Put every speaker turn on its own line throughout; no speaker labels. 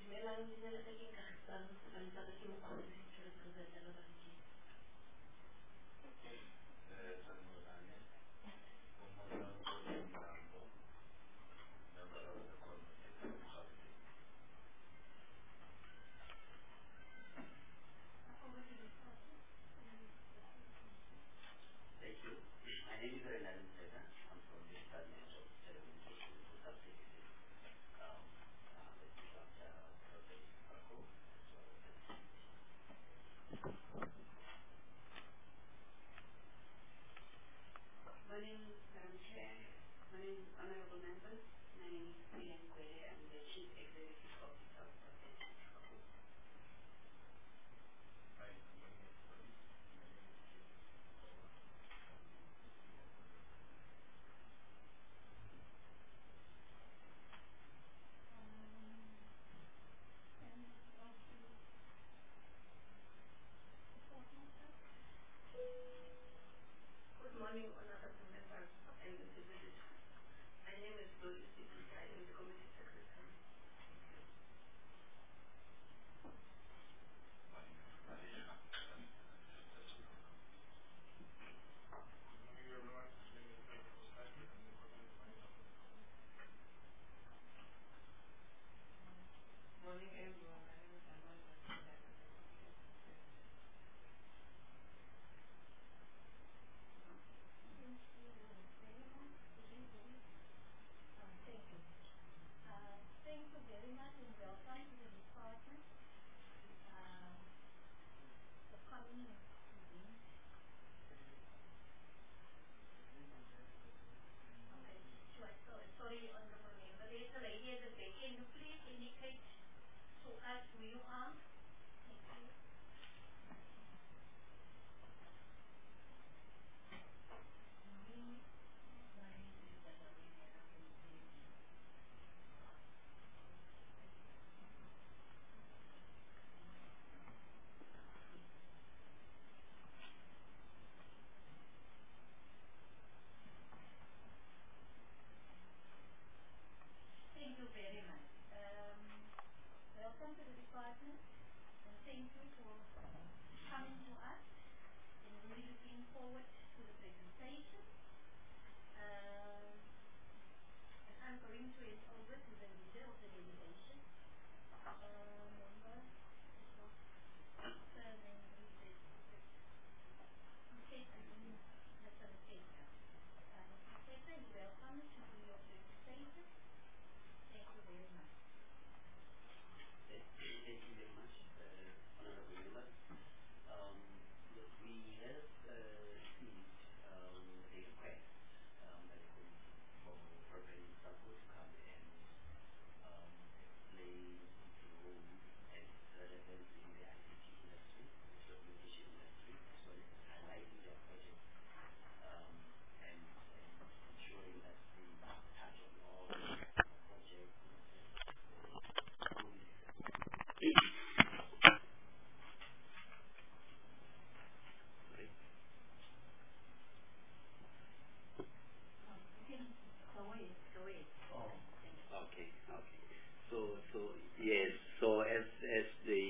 Yes. So as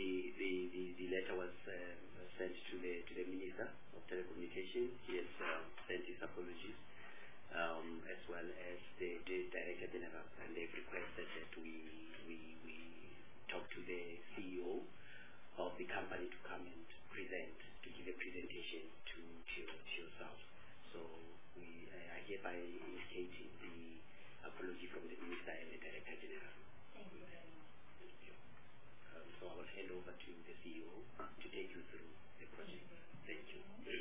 the letter was sent to the Minister of Telecommunications, he has sent his apologies, as well as the Director General, and they've requested that we talk to the CEO of the company to come and to give a presentation to yourself. So I hereby indicating the apology from the Minister and the Director General.
Thank you very much.
Thank you. So I will hand over to the CEO to take you through the project. Thank you.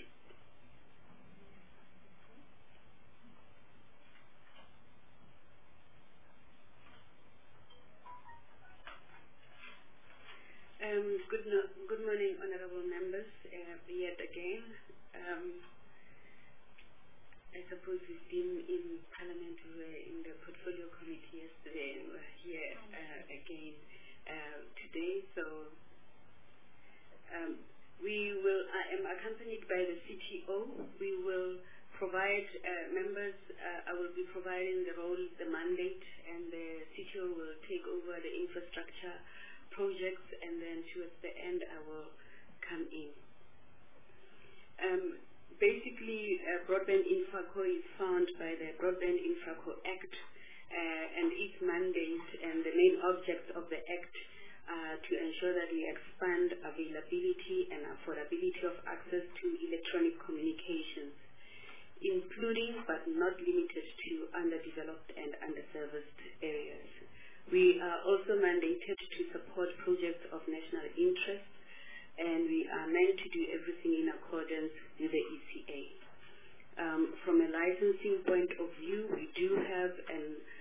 Good morning, honorable members. Yet again, I suppose we've been in Parliament, we were in the Portfolio Committee yesterday, and we're here again today. So I am accompanied by the CTO. We will provide members, I will be providing the role, the mandate, and the CTO will take over the infrastructure projects, and then towards the end I will come in. Basically, Broadband Infraco is found by the Broadband Infraco Act, and its mandate and the main objects of the Act to ensure that we expand availability and affordability of access to electronic communications, including but not limited to underdeveloped and underserviced areas. We are also mandated to support projects of national interest, and we are meant to do everything in accordance with the ECA. From a licensing point of view, we do have an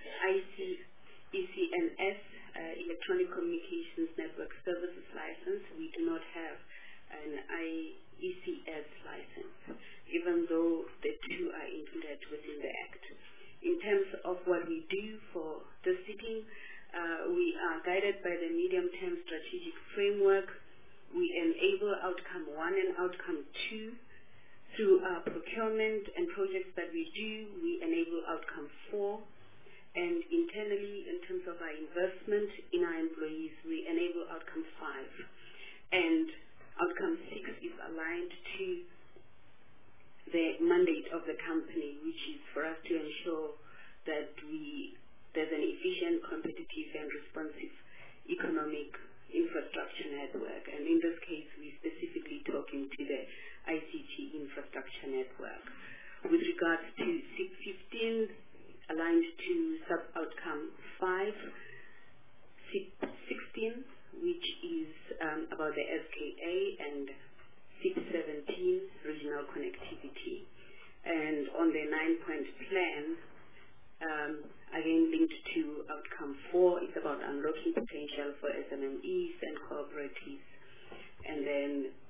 ECNS, Electronic Communications Network Services license. We do not have an IECS license, even though the two are included within the Act. In terms of what we do for the sitting, we are guided by the medium-term strategic framework. We enable outcome 1 and outcome 2 through our procurement and projects that we do. We enable outcome 4, and internally, in terms of our investment in our employees, we enable outcome 5, and outcome 6 is aligned to the mandate of the company, which is for us to ensure that there's an efficient, competitive, and responsive economic infrastructure network, and in this case, we're specifically talking to the ICT infrastructure network. With regards to 615, aligned to sub-outcome 5, 616, which is about the SKA, and 617, regional connectivity. And on the 9-point plan, again linked to outcome 4, it's about unlocking potential for SMMEs and cooperatives. And then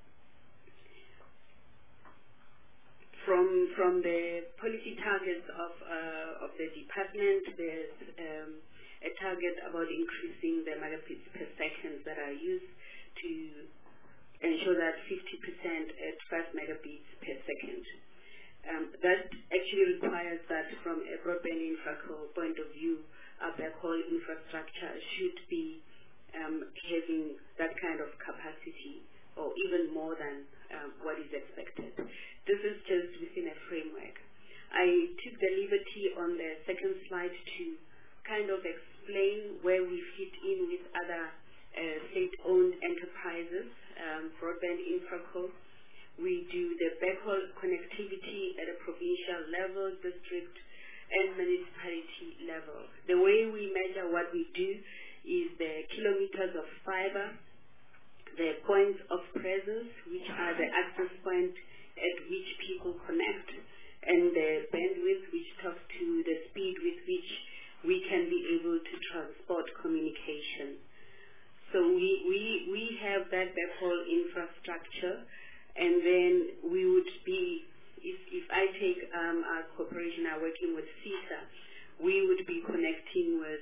from the policy targets of the department, there's a target about increasing the megabits per second that are used to ensure that 50% at 5 megabits per second. That actually requires that from a broadband infrastructure point of view, our backhaul infrastructure should be having that kind of capacity, or even more than what is expected. This is just within a framework. I took the liberty on the second slide to kind of explain where we fit in with other state-owned enterprises, broadband infrastructure. We do the backhaul connectivity at a provincial level, district, and municipality level. The way we measure what we do is the kilometers of fiber, the points of presence, which are the access points at which people connect, and the bandwidth, which talks to the speed with which we can be able to transport communication. So we have that backhaul infrastructure. And then we would be, if I take our corporation, are working with CETA, we would be connecting with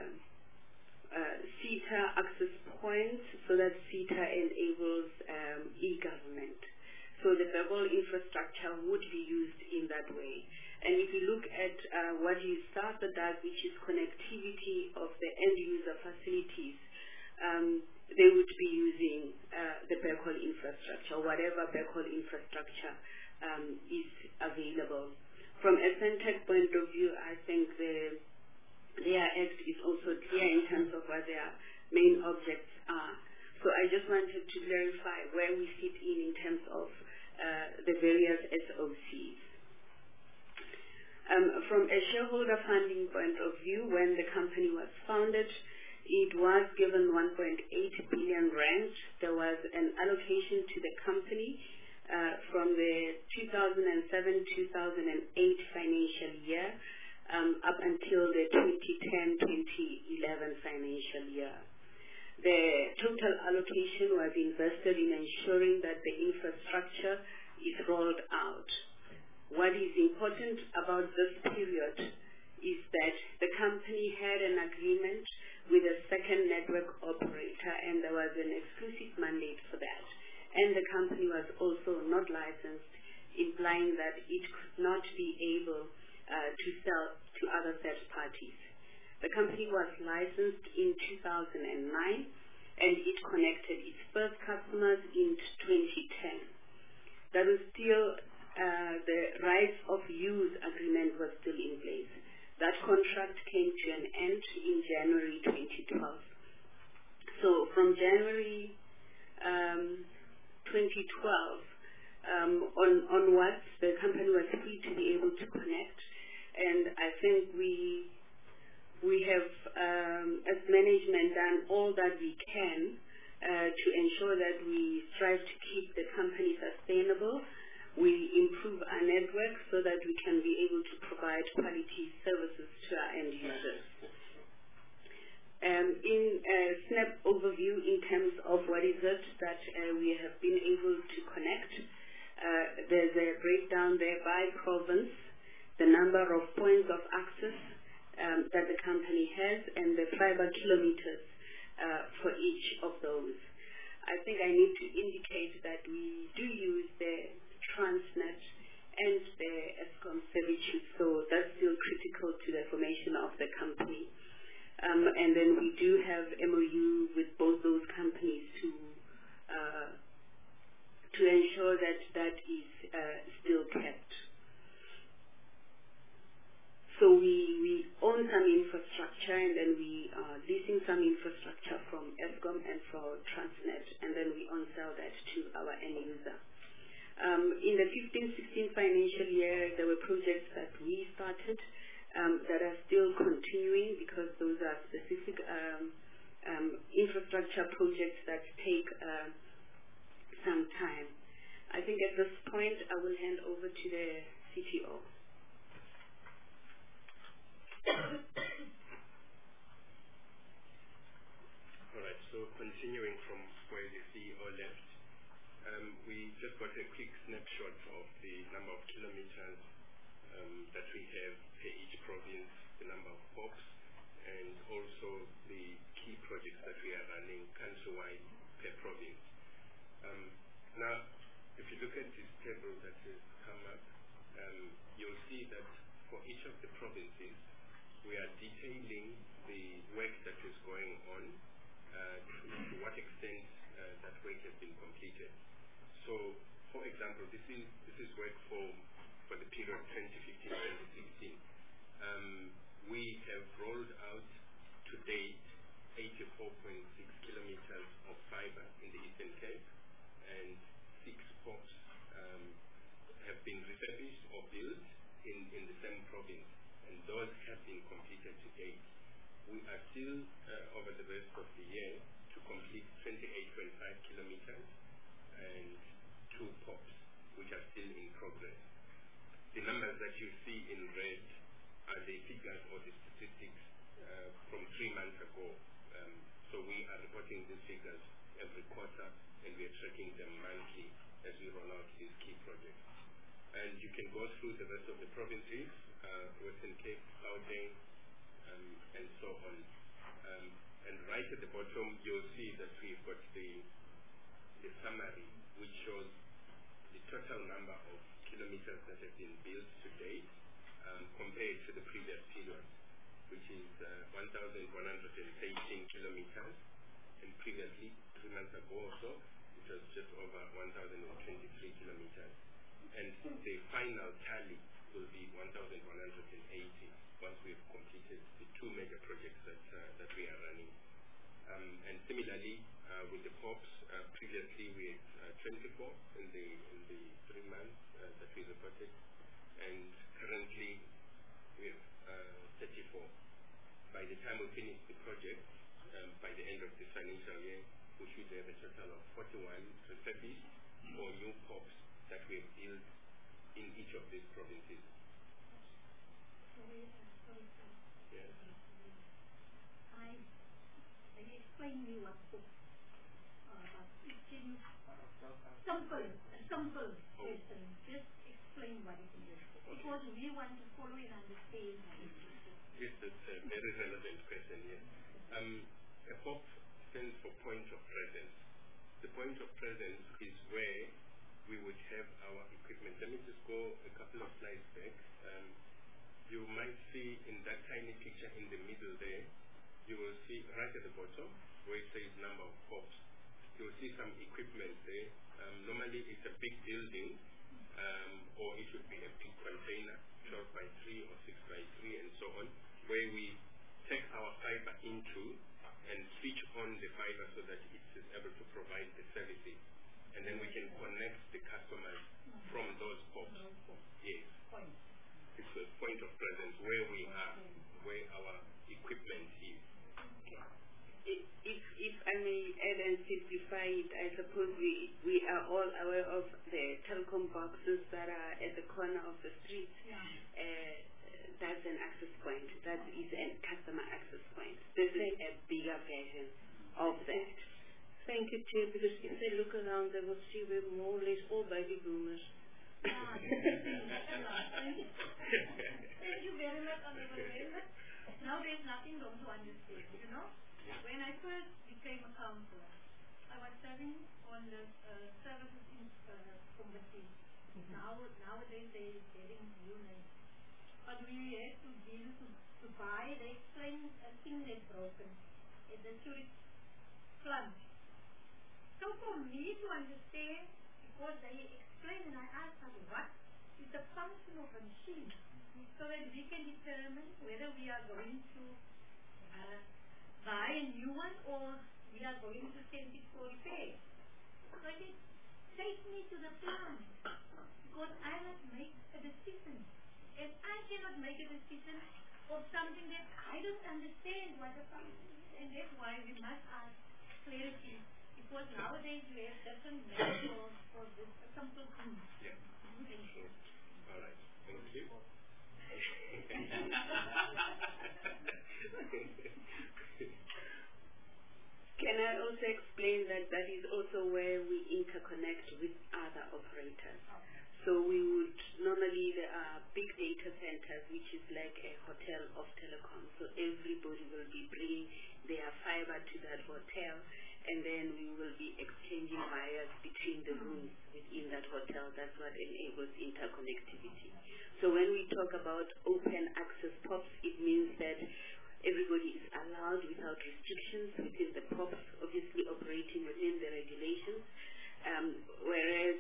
CETA access points so that CETA enables e-government. So the backhaul infrastructure would be used in that way. And if you look at what SASA does, which is connectivity of the end-user facilities, they would be using the backhaul infrastructure, whatever backhaul infrastructure is available. From a Centec point of view, I think their act is also clear in terms of what their main objects are. So I just wanted to clarify where we fit in terms of the various SOCs. From a shareholder funding point of view, when the company was founded, it was given 1.8 billion rand. There was an allocation to the company from the 2007-2008 financial year up until the 2010-2011 financial year. The total allocation was invested in ensuring that the infrastructure is rolled out. What is important about this period is that the company had an agreement with a second network operator, and there was an exclusive mandate for that. And the company was also not licensed, implying that it could not be able to sell to other third parties. The company was licensed in 2009, and it connected its first customers in 2010. That was still, the rights of use agreement was still in place. That contract came to an end in January 2012. So from January 2012 onwards, the company was free to be able to connect, and I think we have, as management, done all that we can to ensure that we strive to keep the company sustainable. We improve our network so that we can be able to provide quality services to our end users. In a snap overview in terms of what is it that we have been able to connect, there's a breakdown there by province, the number of points of access that the company has, and the fiber kilometers for each of those. I think I need to indicate that we do use the Transnet and the Eskom services, so that's still critical to the formation of the company. And then we do have MOU with both those companies to ensure that that is still kept. So we own some infrastructure, and then we are leasing some infrastructure from Eskom and from Transnet, and then we on-sell that to our end user. In the 15-16 financial year, there were projects that we started that are still continuing, because those are specific infrastructure projects that take some time. I think at this point, I will hand over to the CTO.
All right, so continuing from where the CEO left, we just got a quick snapshot of the number of kilometers that we have per each province, the number of POPs, and also the key projects that we are running countrywide per province. Now, if you look at this table that has come up, you'll see that for each of the provinces, we are detailing the work that is going on, to what extent that work has been completed. So, for example, this is work for the period 2015-2016. We have rolled out to date 84.6 kilometers of fiber in the Eastern Cape, and 6 POPs have been refurbished or built in the same province, and those have been completed to date. We are still, over the rest of the year, to complete 28.5 kilometers and 2 POPs, which are still in progress. The numbers that you see in red are the figures or the statistics from 3 months ago. So we are reporting these figures every quarter, and we are tracking them monthly as we roll out these key projects. And you can go through the rest of the provinces, Western Cape, Gauteng, and so on. And right at the bottom, you'll see that we've got the summary, which shows the total number of kilometers that have been built to date compared to the previous period, which is 1,118 kilometers, and previously, 3 months ago or so, it was just over 1,023 kilometers. And the final tally will be 1,180 once we've completed the 2 major projects that we are running. And similarly, with the POPs, previously we had 24 in the 3 months that we reported, and currently we have 34. By the time we finish the project, by the end of this financial year, we should have a total of 41 refurbished or new POPs that we have built in each of these provinces. Yes.
Can you explain me what POP? Simple question. Just explain what it is. Because we want to follow it and understand what it is.
Yes, that's a very relevant question, yes. A POP stands for point of presence. The point of presence is where we would have our equipment. Let me just go a couple of slides back. You might see in that tiny picture in the middle there, you will see right at the bottom, where it says number of POPs, you'll see some equipment there. Normally it's a big building, or it would be a big container, 12 by 3 or 6 by 3 and so on, where we take our fiber into and switch on the fiber so that it is able to provide the services. And then we can connect the customers from those POPs. Yes. It's a point of presence where we are, where our equipment is.
If I may add and simplify it, I suppose we are all aware of the telecom boxes that are at the corner of the street. That's an access point. That is a customer access point. This is a bigger version of that.
Thank you, Chair, because if they look around, they will see we're more or less all baby boomers.
Thank you very much, Honorable Member. Now there's nothing wrong to understand, you know. When I first became a councillor, I was serving on the services committee. Nowadays they're getting new names. But we had to deal to buy, they explained a thing that's broken. It's a tourist plunge. So for me to understand, because they explained and I asked them, what is the function of a machine? So that we can determine whether we are going to buy a new one or we are going to send it for repair. So I said, take me to the plant because I must make a decision. And I cannot make a decision of something that I don't understand what the function is. And that's why we must ask clarity. Because nowadays we have different methods for this simple thing.
Yeah. All right. Thank you.
Can I also explain that that is also where we interconnect with other operators? So we would normally, there are big data centers, which is like a hotel of telecom. So everybody will be bringing their fiber to that hotel, and then we will be exchanging wires between the rooms within that hotel. That's what enables interconnectivity. So when we talk about open access POPs, it means that everybody is allowed without restrictions within the POPs, obviously operating within the regulations. Whereas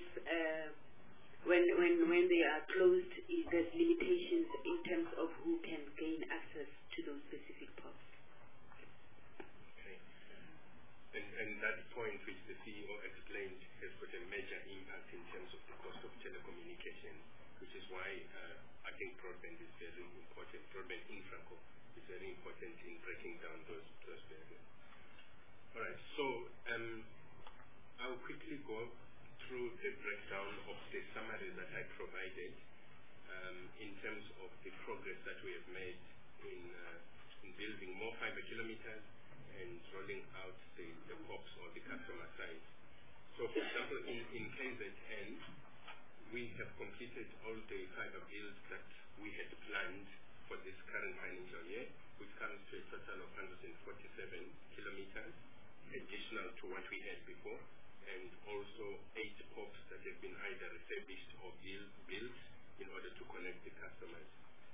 when they are closed, there's limitations in terms of who can gain access to those specific POPs.
Okay. And that point which the CEO explained has got a major impact in terms of the cost of telecommunications, which is why I think broadband is very important. Broadband infraco is very important in breaking down those barriers. All right, so I'll quickly go through the breakdown of the summary that I provided in terms of the progress that we have made in building more fiber kilometers and rolling out the POPs or the customer sites. So for example, in KZN, we have completed all the fiber builds that we had planned for this current financial year, which comes to a total of 147 kilometers, additional to what we had before, and also 8 POPs that have been either refurbished or built in order to connect the customers.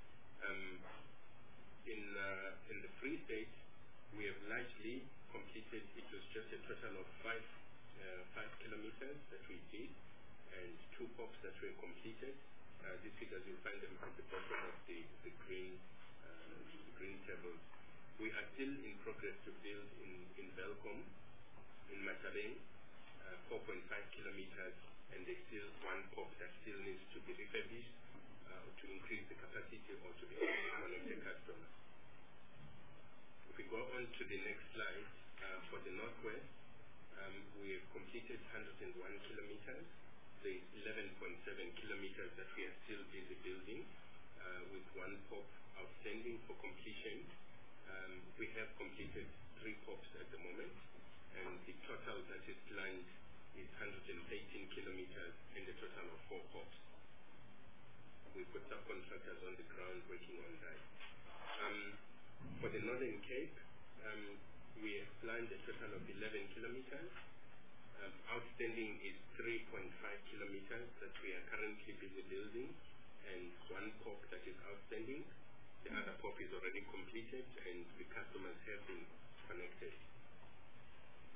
In the Free State, we have largely completed, it was just a total of 5 kilometers that we did, and 2 POPs that were completed. These figures, you'll find them at the bottom of the green tables. We are still in progress to build in Belcom, in Matabeng, 4.5 kilometers, and there's still 1 POP that still needs to be refurbished to increase the capacity or to be able to connect the customer. If we go on to the next slide, for the Northwest, we have completed 101 kilometers. There's 11.7 kilometers that we are still busy building, with 1 POP outstanding for completion. We have completed 3 POPs at the moment, and the total that is planned is 118 kilometers and a total of 4 POPs. We've got subcontractors on the ground working on that. For the Northern Cape, we have planned a total of 11 kilometers. Outstanding is 3.5 kilometers that we are currently busy building, and 1 POP that is outstanding. The other POP is already completed, and the customers have been connected.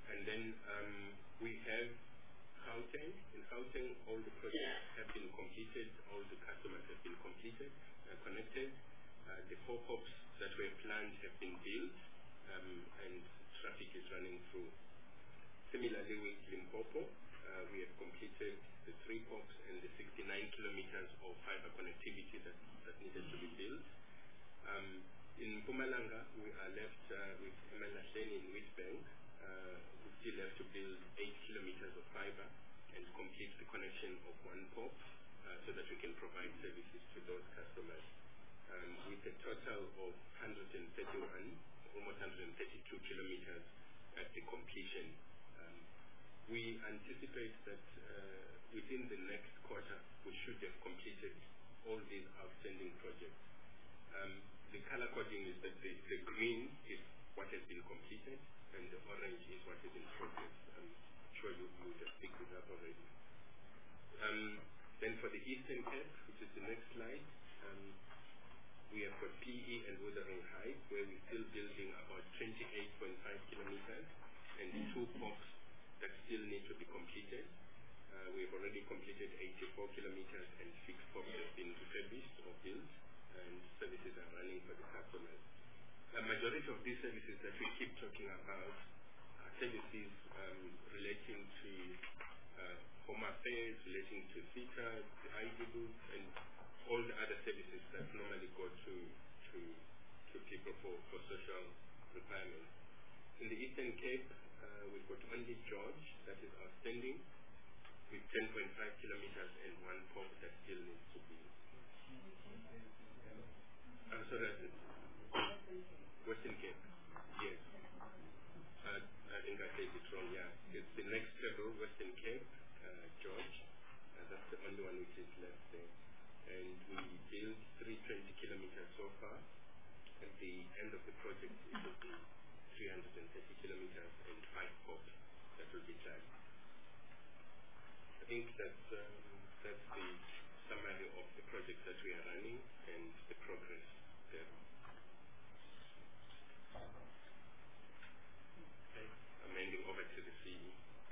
And then we have Gauteng. In Gauteng, all the projects have been completed, all the customers have been connected. The 4 POPs that were planned have been built, and traffic is running through. Similarly with Limpopo, we have completed the 3 POPs and the 69 kilometers of fiber connectivity that needed to be built. In Mpumalanga, we are left with Emalahleni in Witbank. We still have to build 8 kilometers of fiber and complete the connection of 1 POP so that we can provide services to those customers. With a total of 131, almost 132 kilometers at the completion. We anticipate that within the next quarter, we should have completed all these outstanding projects. The color coding is that the green is what has been completed, and the orange is what is in progress. I'm sure you would have picked it up already. Then for the Eastern Cape, which is the next slide, we have got PE and Wuthering Heights, where we're still building about 28.5 kilometers and 2 POPs that still need to be completed. We have already completed 84 kilometers and 6 POPs have been refurbished or built, and services are running for the customers. A majority of these services that we keep talking about are services relating to Home Affairs, relating to CETA, the ID booth, and all the other services that normally go to people for social requirements. In the Eastern Cape, we've got only George that is outstanding, with 10.5 kilometers and 1 POP that still needs to be. So that's it. Western Cape. Yes. I think I said it wrong, yeah. It's the next level, Western Cape, George. That's the only one which is left there. And we built 320 kilometers so far. At the end of the project, it will be 330 kilometers and 5 POPs that will be charged. I think that's the summary of the projects that we are running and the progress there. Okay, I'm handing over to the CE.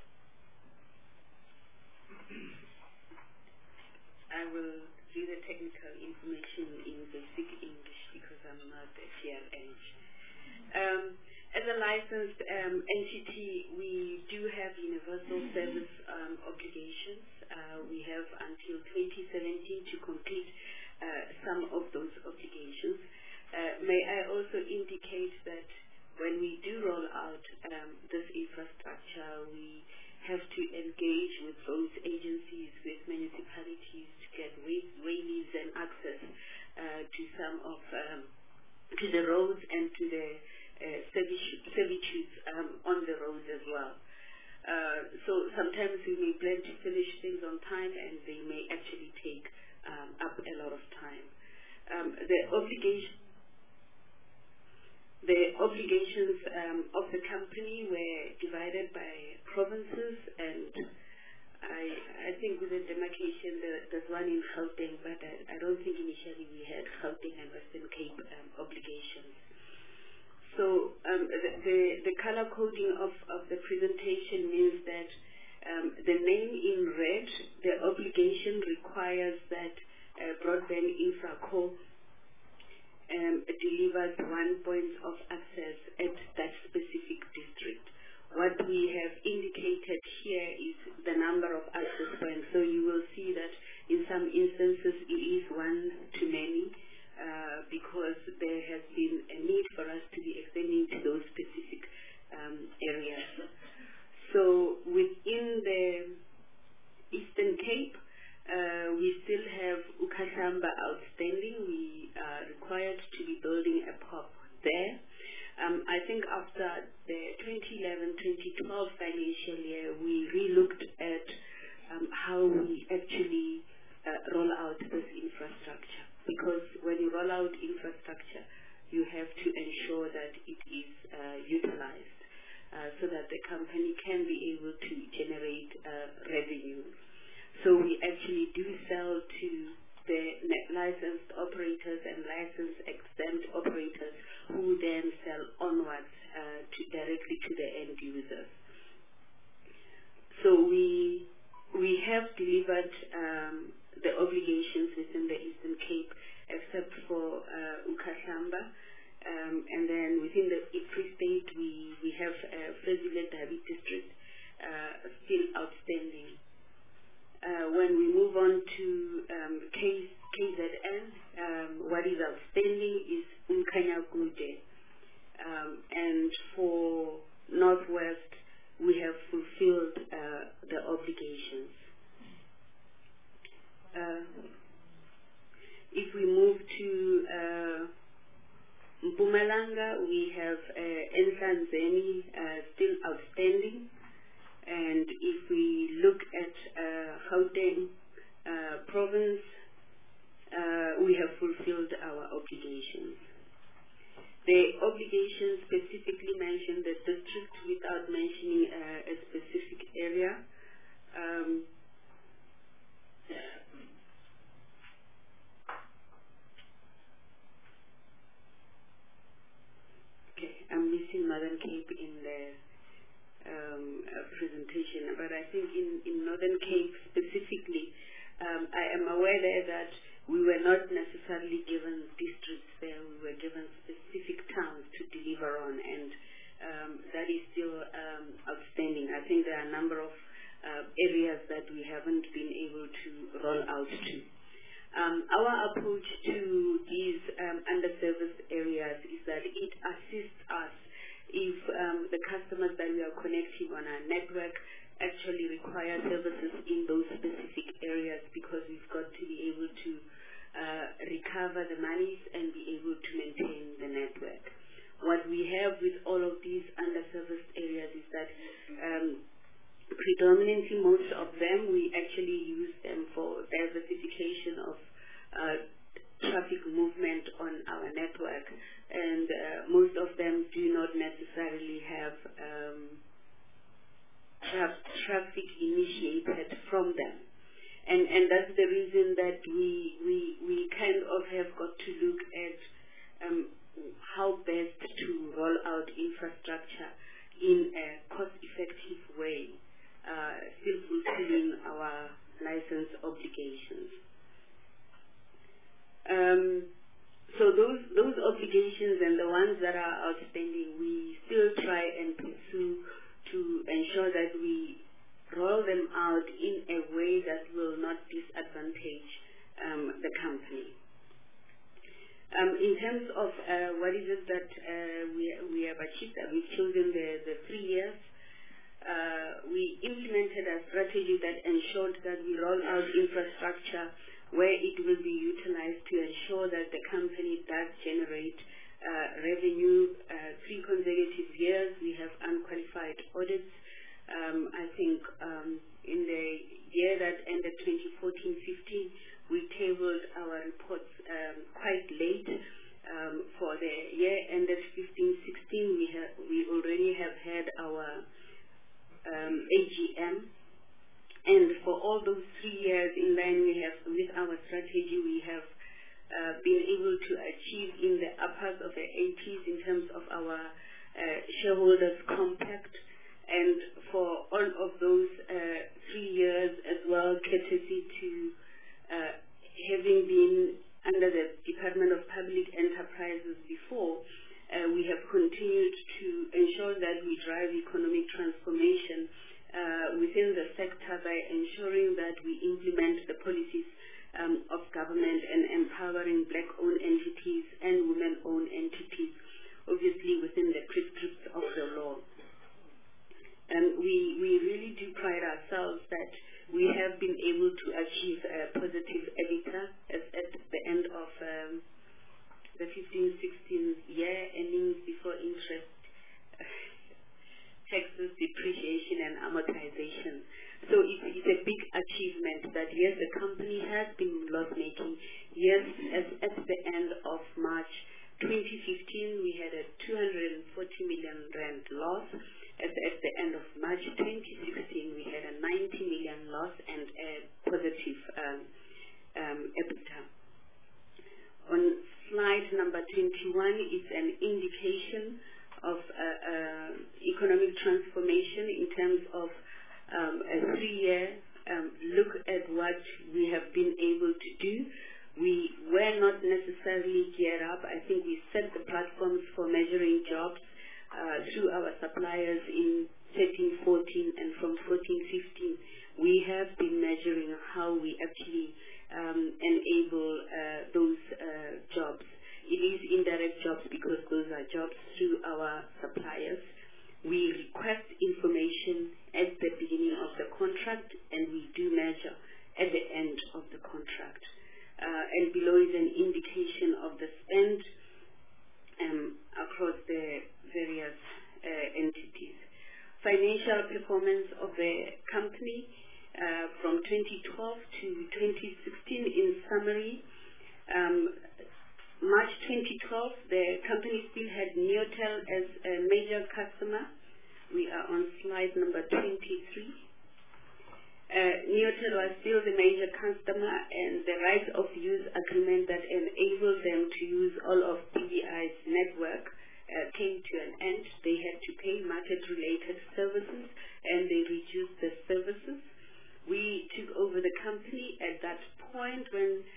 I will do the technical information in basic English because I'm not a CRH. As a licensed entity, we do have universal service obligations. We have until 2017 to complete some of those obligations. May I also indicate that when we do roll out this infrastructure, we have to engage with those agencies, with municipalities to get wayleaves and access to some of to the roads and to the servitudes on the roads as well. So sometimes we may plan to finish things on time, and they may actually take up a lot of time. The obligations of the company were divided by provinces, and I think with the demarcation there's one in Gauteng, but I don't think initially we had Gauteng and Western Cape obligations. So the color coding of the presentation means that the name in red, the obligation requires that Broadband Infraco delivers 1 point of access at that specific district. What we have indicated here is the number of access points. So you will see that in some instances it is one too many because there has been a need for us to be extending to those specific areas. So within the Eastern Cape, we still have Ukashamba outstanding. We are required to be building a POP there. I think after the 2011-2012 financial year, we re-looked at how we actually roll out this infrastructure. Because when you roll out infrastructure, you have to ensure that it is utilized so that the company can be able to generate revenue. So we actually do sell to the licensed operators and licensed exempt operators who then sell onwards directly to the end users. have delivered the obligations within the Eastern Cape, except for Ukhahlamba. And then within the Free State, we have Fezile Dabi district still outstanding. When we move on to KZN, what is outstanding is Umkhanyakude. And for Northwest, we have fulfilled the obligations. If we move to Mpumalanga, we have Nhlanzeni still outstanding. And if we look at Gauteng province, we have fulfilled our obligations. The obligations specifically mention the district without mentioning a specific area. Okay, I'm missing Northern Cape in the presentation, but I think in Northern Cape specifically, I am aware there that we were not necessarily given districts there. We were given specific towns to deliver on, and that is still outstanding. I think there are a number of areas that we haven't been able to roll out to. Our approach to these underserviced areas is that it assists us if the customers that we are connecting on our network actually require services in those specific areas, because we've got to be able to recover the monies and be able to maintain the network. What we have with all of these underserviced areas is that predominantly most of them, we actually use them for diversification of traffic movement on our network, and most of them do not necessarily have traffic initiated from them. And that's the reason that we kind of have got to look at how best to roll out infrastructure in a cost-effective way, still fulfilling our license obligations. So those obligations and the ones that are outstanding, we still try and pursue to ensure that we roll them out in a way that will not disadvantage the company. In terms of what is it that we have achieved, we've chosen the 3 years. We implemented a strategy that ensured that we roll out infrastructure where it will be utilized to ensure that the company does generate revenue. 3 consecutive years, we have unqualified audits. I think in the year that ended 2014-15, we tabled our reports quite late. For the year ended 15-16, we already have had our AGM. And for all those 3 years in line with our strategy, we have been able to achieve in the uppers of the 80s in terms of our shareholders compact. And for all of those 3 years as well, courtesy to having been under the Department of Public Enterprises before, we have continued to ensure that we drive economic transformation within the sector by ensuring that we implement the policies of government and empowering black-owned entities and women-owned entities, obviously within the prescripts of the law. And we really do pride ourselves that we have been able to achieve a positive EBITDA at the end of the 15-16 year, earnings before interest, taxes, depreciation, and amortization. So it's a big achievement that, yes, the company has been loss-making. Yes, at the end of March 2015, we had a 240 million rand loss. At the end of March 2016, we had a 90 million loss and a positive EBITDA. On slide number 21 is an indication of economic transformation in terms of a 3-year look at what we have been able to do. We were not necessarily geared up. I think we set the platforms for measuring jobs through our suppliers in 13-14, and from 14-15, we have been measuring how we actually enable those jobs. It is indirect jobs because those are jobs through our suppliers. We request information at the beginning of the contract, and we do measure at the end of the contract. And below is an indication of the spend across the various entities. Financial performance of the company from 2012 to 2016 in summary. March 2012, the company still had Neotel as a major customer. We are on slide number 23. Neotel was still the major customer, and the right of use agreement that enabled them to use all of PVI's network came to an end. They had to pay market-related services, and they reduced the services. We took over the company at that point.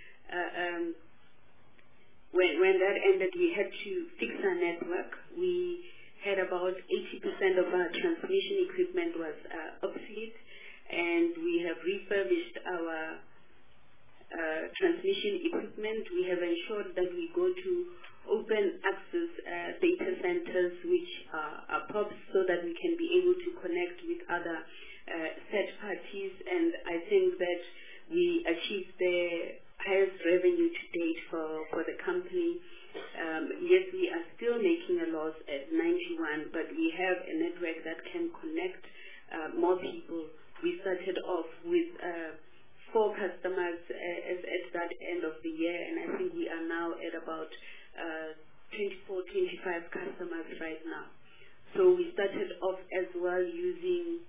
When that ended, we had to fix our network. We had about 80% of our transmission equipment was obsolete, and we have refurbished our transmission equipment. We have ensured that we go to open access data centers, which are POPs, so that we can be able to connect with other third parties, and I think that we achieved the highest revenue to date for the company. Yes, we are still making a loss at 91, but we have a network that can connect more people. We started off with 4 customers at that end of the year, and I think we are now at about 24, 25 customers right now. So we started off as well using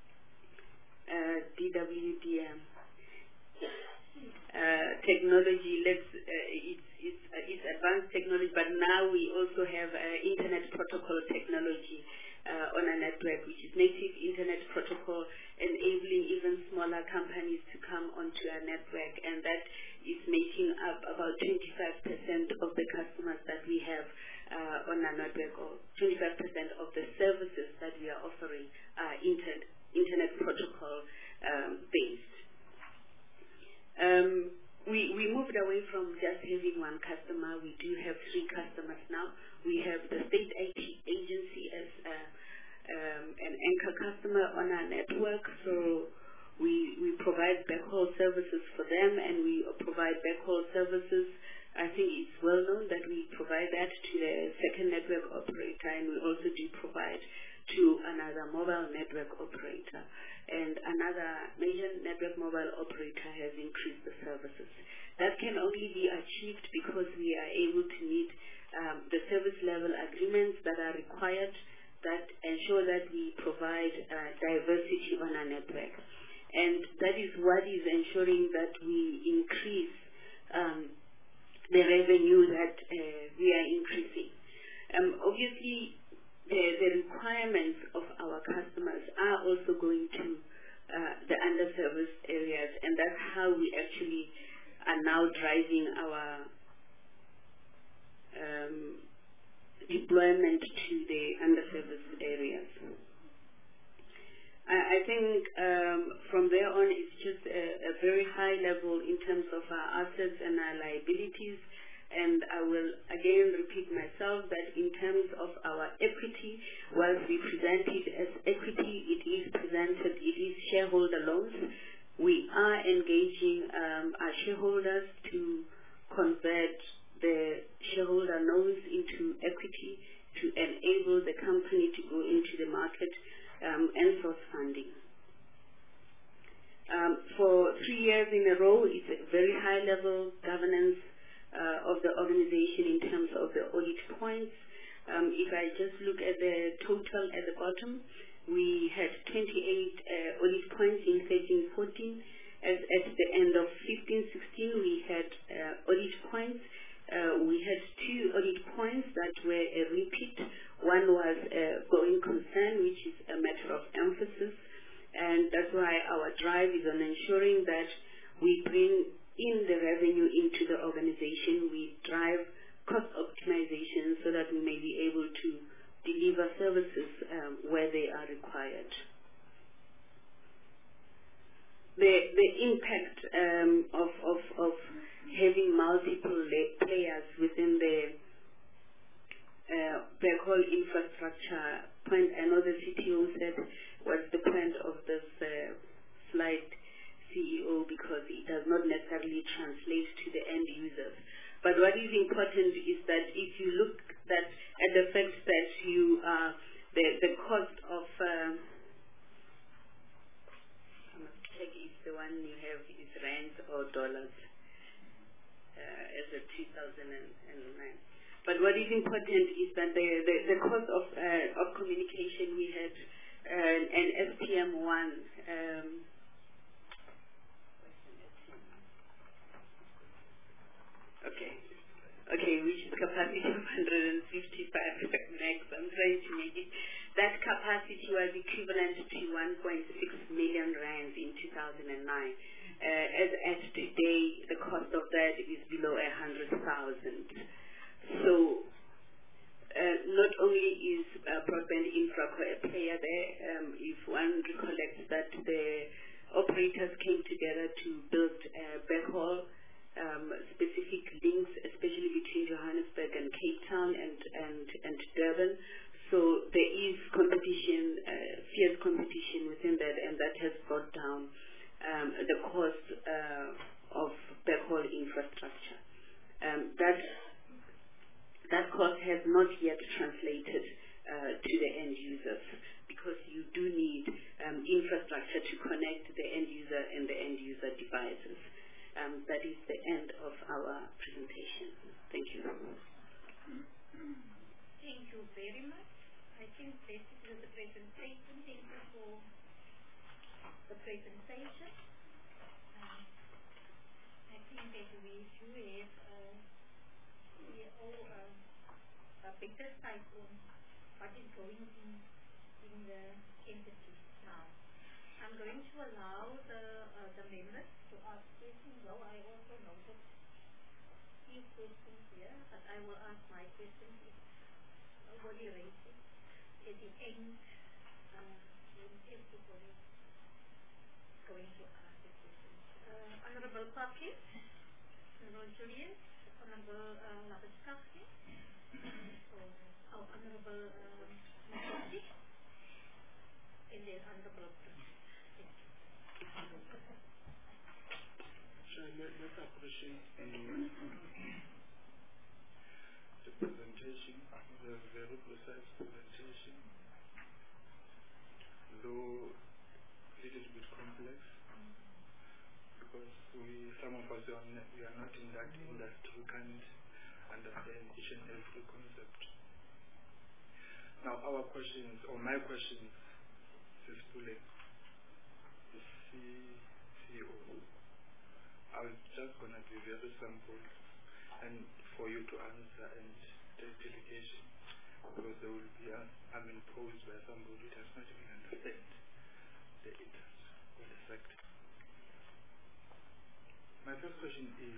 DWDM technology. It's advanced technology, but now we also have internet protocol technology on a network, which is native internet protocol, enabling even smaller companies to come onto our network, and that is making up about 25% of the customers that we have on our network, or 25% of the services that we are offering are internet protocol based. We moved away from just having one customer. We do have 3 customers now. We have the state IT agency as an anchor customer on our network, so we provide backhaul services for them, and we provide backhaul services. I think it's well known that we provide that to the second network operator, and we also do provide to another mobile network operator. And another major network mobile operator has increased the services. That can only be achieved because we are able to meet the service level agreements that are required, that ensure that we provide diversity on our network. And that is what is ensuring that we increase the revenue that we are increasing. Obviously, the requirements of our customers are also going to the underserviced areas, and that's how we actually are now driving our deployment to the underserviced areas. I think from there on, it's just a very high level in terms of our assets and our liabilities. And I will again repeat myself that in terms of our equity, whilst we present it as equity, it is shareholder loans. We are engaging our shareholders to convert the shareholder loans into equity to enable the company to go into the market and source funding. For 3 years in a row, it's a very high level governance of the organization in terms of the audit points. If I just look at the total at the bottom, we had 28 audit points in 13-14. At the end of 15-16, we had audit points. We had 2 audit points that were a repeat. One was a going concern, which is a matter of emphasis. And that's why our drive is on ensuring that we bring in the revenue into the organization. We drive cost optimization so that we may be able to deliver services where they are required. The impact of having multiple players within the backhaul infrastructure point. I know the CTO said what's the point of this slide, CEO, because it does not necessarily translate to the end users. But what is important is that if you look at the fact that you the cost of I must check if the one you have is rands or dollars as of 2009. But what is important is that the cost of communication, we had an SPM1. Okay, which is capacity of 155 max. I'm trying to make it. That capacity was equivalent to 1.6 million rands in 2009. As at today, the cost of that is below 100,000. So not only is broadband infra a player there, if one recollects that the operators came together to build backhaul specific links, especially between Johannesburg and Cape Town and Durban. So there is competition, fierce competition within that, and that has brought down the cost of backhaul infrastructure. That cost has not yet translated to the end users, because you do need infrastructure to connect the end user and the end user devices. That is the end of our presentation. Thank you.
Thank you very much. I think this is the presentation. Thank you for the presentation. I think that we do have a better sight on what is going in the entity now. I'm going to allow the members to ask questions, though I also noted a few questions here, but I will ask my questions if nobody raises at the end when everybody is going to ask the questions. Honorable Papke, Honorable Julius, Honorable Labuskaghni, Honorable Mokoti, and then Honorable
Let's appreciate the presentation. It was a very precise presentation, though a little bit complex, because some of us we are not in that industry, we can't understand each and every concept. Now our questions, or my questions, is Pule, the CEO. I was just going to be very simple and for you to answer and take delegation, because they will be posed by somebody who does not even understand the interest of the sector. My first question is,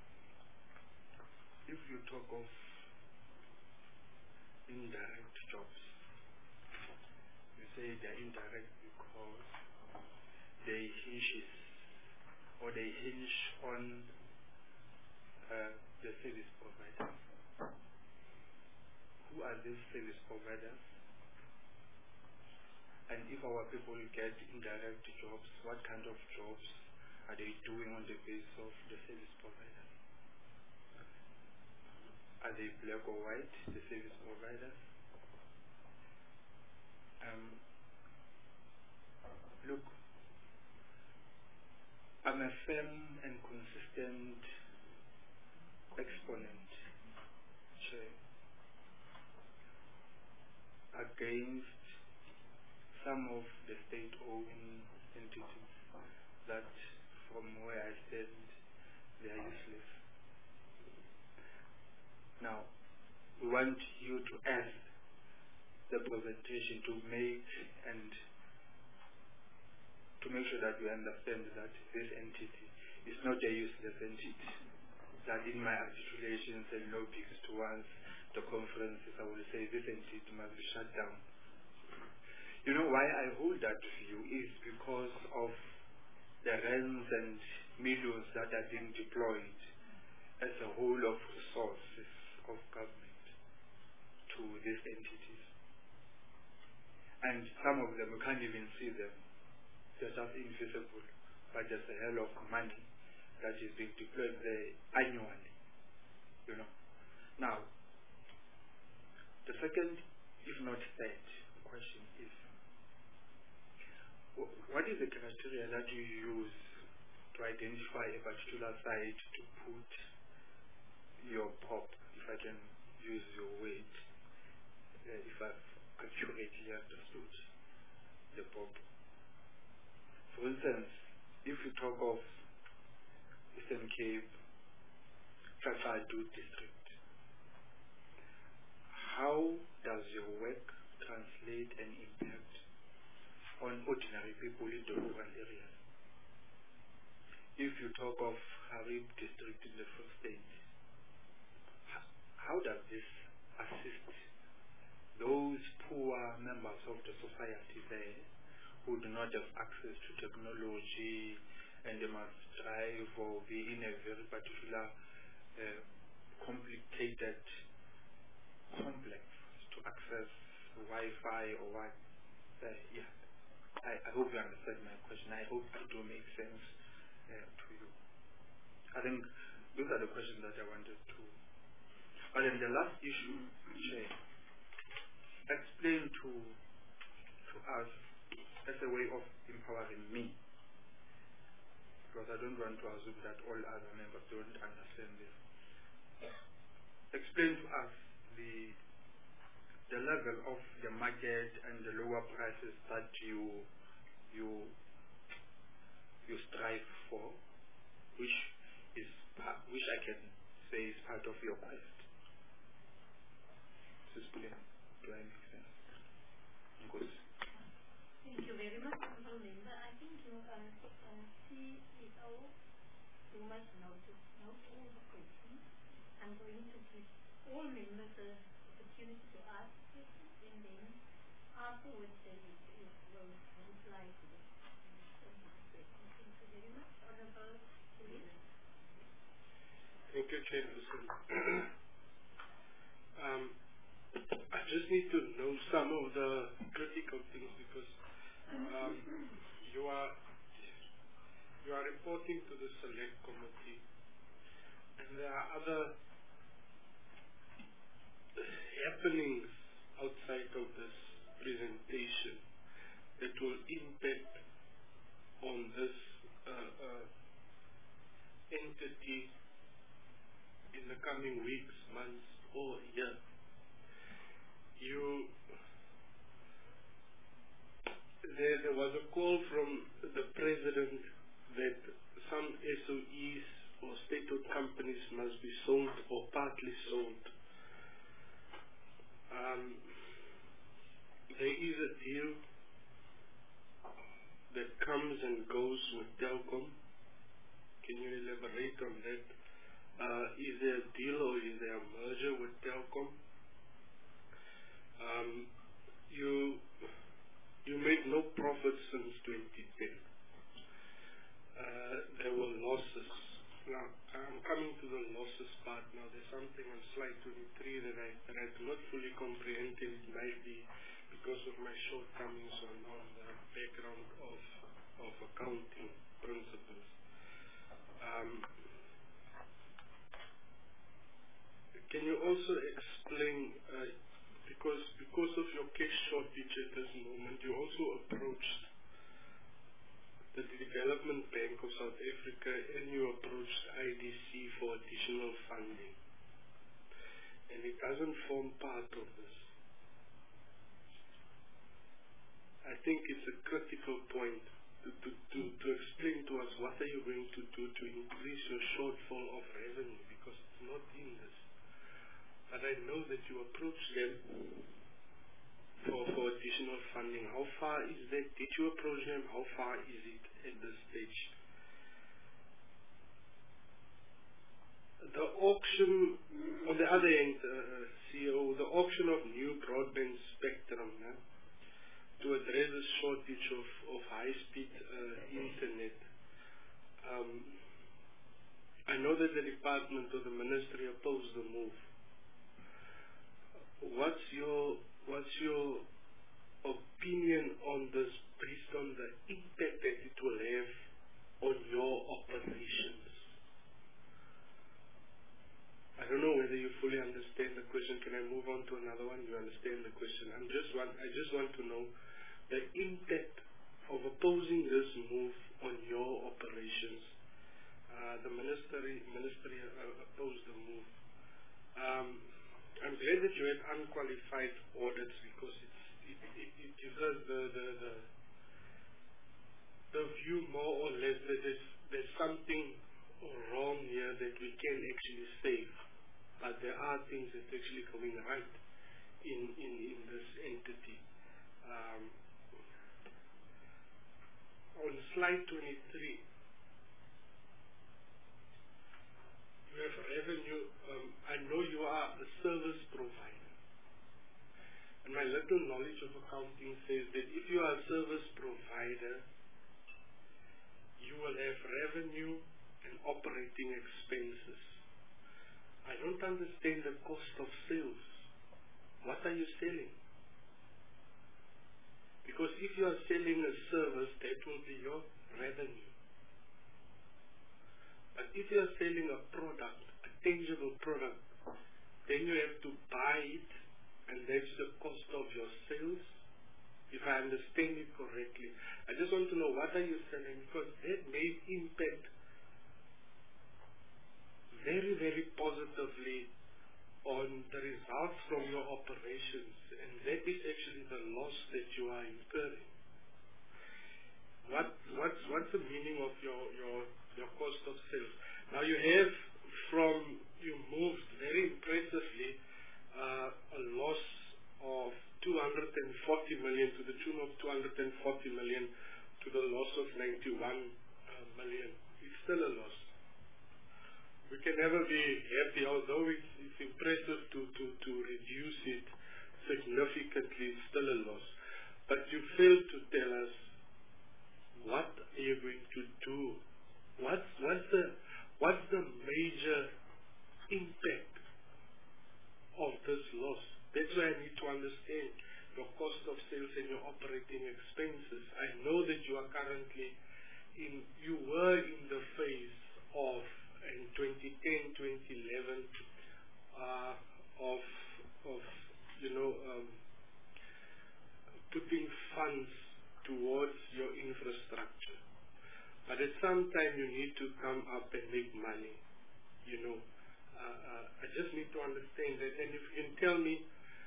if you talk of indirect jobs, you say they're indirect because they hinge on the service providers. Who are these service providers? And if our people get indirect jobs, what kind of jobs are they doing on the basis of the service providers? Are they black or white, the service providers? Look, I'm a firm and consistent exponent against some of the state-owned entities that, from where I stand, they are useless. Now, we want you to ask the presentation to make and to make sure that we understand that this entity is not a useless entity. That in my articulations and lobbies towards the conferences, I will say this entity must be shut down. You know why I hold that view is because of the rands and millions that are being deployed as a whole of resources of government to these entities. And some of them, we can't even see them. They're just invisible, but there's a hell of money that is being deployed there annually, you know. Now, the second, if not third, question is, what is the criteria that you use to identify a particular site to put your POP, if I can use your word, if I've accurately understood the POP? For instance, if you talk of Eastern Cape, Kakadu district, how does your work translate and impact on ordinary people in the rural areas? If you talk of Harib district in the Free State, how does this assist those poor members of the society there who do not have access to technology and they must drive or be in a very particular complicated complex to access Wi-Fi or what? Yeah. I hope you understand my question. I hope it will make sense to you. I think those are the questions that I wanted to. And then the last issue, Chair, explain to us as a way of empowering me, because I don't want to assume that all other members don't understand this. Explain to us the level of the market and the lower prices that you strive for, which I can say is part of your quest. This is brilliant. Do I make sense? Good.
Thank you very much, Honourable Member. I think your CEO too much notice, not all the questions. I'm going to give all members the opportunity to ask questions, and then afterwards they will reply to the questions. Thank you very much, Honourable Police.
Thank you, Chairperson. I just need to know some of the critical things because you are reporting to the Select Committee, and there are other happenings outside of this presentation that will impact on this entity in the coming weeks, months, or year. There was a call from the President that some SOEs or state-owned companies must be sold or partly sold. There is a deal that comes and goes with Telkom. Can you elaborate on that? Is there a deal or is there a merger with Telkom? You made no profits since 2010. There were losses. Now, I'm coming to the losses part now. There's something on slide 23 that I do not fully comprehend. It might be because of my shortcomings on the background of accounting principles. Can you also explain, because of your cash shortage at this moment, you also approached the Development Bank of South Africa and you approached IDC for additional funding. And it doesn't form part of this. I think it's a critical point to explain to us what are you going to do to increase your shortfall of revenue, because it's not in this. But I know that you approached them for additional funding. How far is that? Did you approach them? How far is it at this stage? The auction, on the other hand, CEO, the auction of new broadband spectrum to address the shortage of high-speed internet. I know that the department or the ministry opposed the move. What's your opinion on this based on the impact that it will have on your operations? I don't know whether you fully understand the question. Can I move on to another one? You understand the question. I just want to know the impact of opposing this move on your operations. The ministry opposed the move. I'm glad that you had unqualified audits because it gives us the view more or less that there's something wrong here that we can actually save. But there are things that are actually going right in this entity. On slide 23, you have revenue. I know you are a service provider. And my little knowledge of accounting says that if you are a service provider, you will have revenue and operating expenses. I don't understand the cost of sales. What are you selling? Because if you are selling a service, that will be your revenue. But if you are selling a product, a tangible product, then you have to buy it, and that's the cost of your sales, if I understand it correctly. I just want to know, what are you selling? Because that may impact very, very positively on the results from your operations, and that is actually the loss that you are incurring. What's the meaning of your cost of sales? Now you moved very impressively a loss of 240 million to the tune of 240 million to the loss of 91 million. It's still a loss. We can never be happy, although it's impressive to reduce it significantly. It's still a loss. But you failed to tell us what are you going to do. What's the major impact of this loss? That's why I need to understand your cost of sales and your operating expenses. I know that you are currently you were in the phase of in 2010, 2011 putting funds towards your infrastructure. But at some time you need to come up and make money. I just need to understand that. And if you can tell me,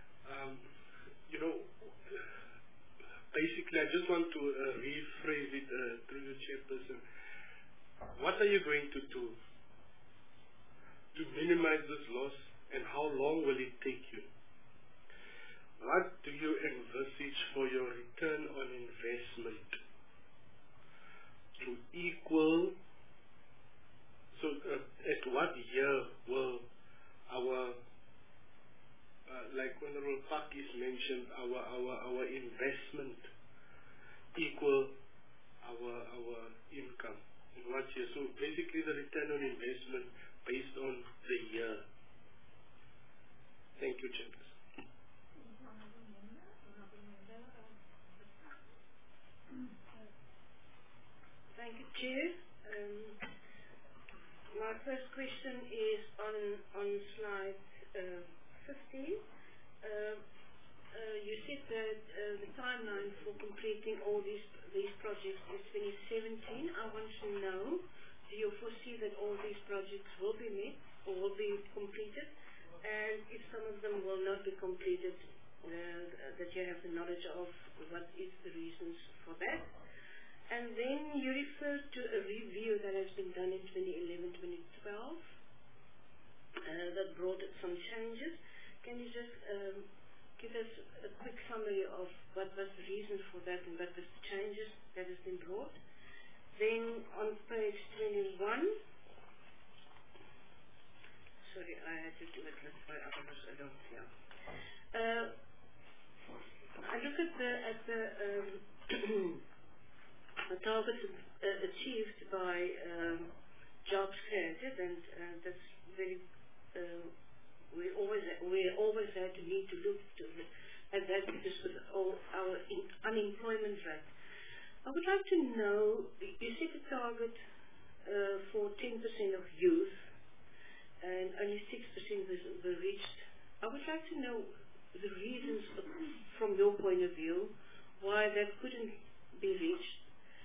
basically I just want to rephrase it through the chairperson. What are you going to do to minimize this loss, and how long will it take you? What do you envisage for your return on investment to equal? So at what year will our, like Honorable Pakis mentioned, our investment equal our income? In what year? So basically the return on investment based on the year. Thank you, Chairperson.
Thank you, Chair. My first question is on slide 15. You said that the timeline for completing all these projects is 2017. I want to know, do you foresee that all these projects will be met or will be completed? And if some of them will not be completed, that you have the knowledge of what is the reasons for that? And then you referred to a review that has been done in 2011-2012 that brought some changes. Can give us a quick summary of what was the reason for that and what was the changes that has been brought. Then on page 21, sorry, I had to do it this way, otherwise I don't hear. I look at the targets achieved by jobs created, and that's very. We always had to need to look at that because with all our unemployment rate. I would like to know, you set a target for 10% of youth and only 6% were reached. I would like to know the reasons from your point of view why that couldn't be reached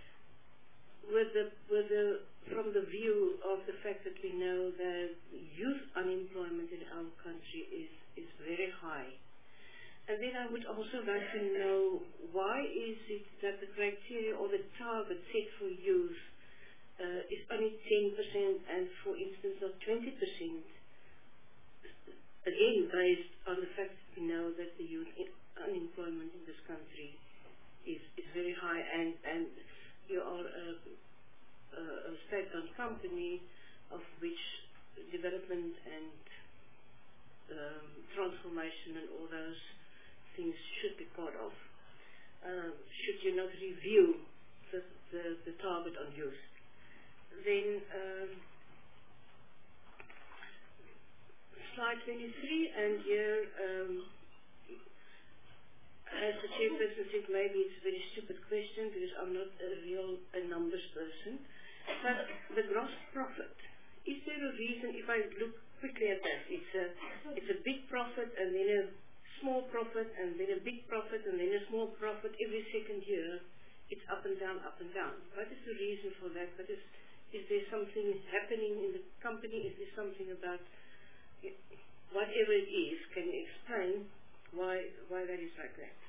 from the view of the fact that we know that youth unemployment in our country is very high. And then I would also like to know why is it that the criteria or the target set for youth is only 10% and for instance not 20%, again based on the fact that we know that the youth unemployment in this country is very high, and you are a state-owned company of which development and transformation and all those things should be part of. Should you not review the target on youth? Then slide 23, and here as the chairperson said, maybe it's a very stupid question because I'm not a numbers person, but the gross profit, is there a reason? If I look quickly at that, it's a big profit and then a small profit and then a big profit and then a small profit every second year. It's up and down, up and down. What is the reason for that? Is there something happening in the company? Is there something about whatever it is? Can you explain why that is like that?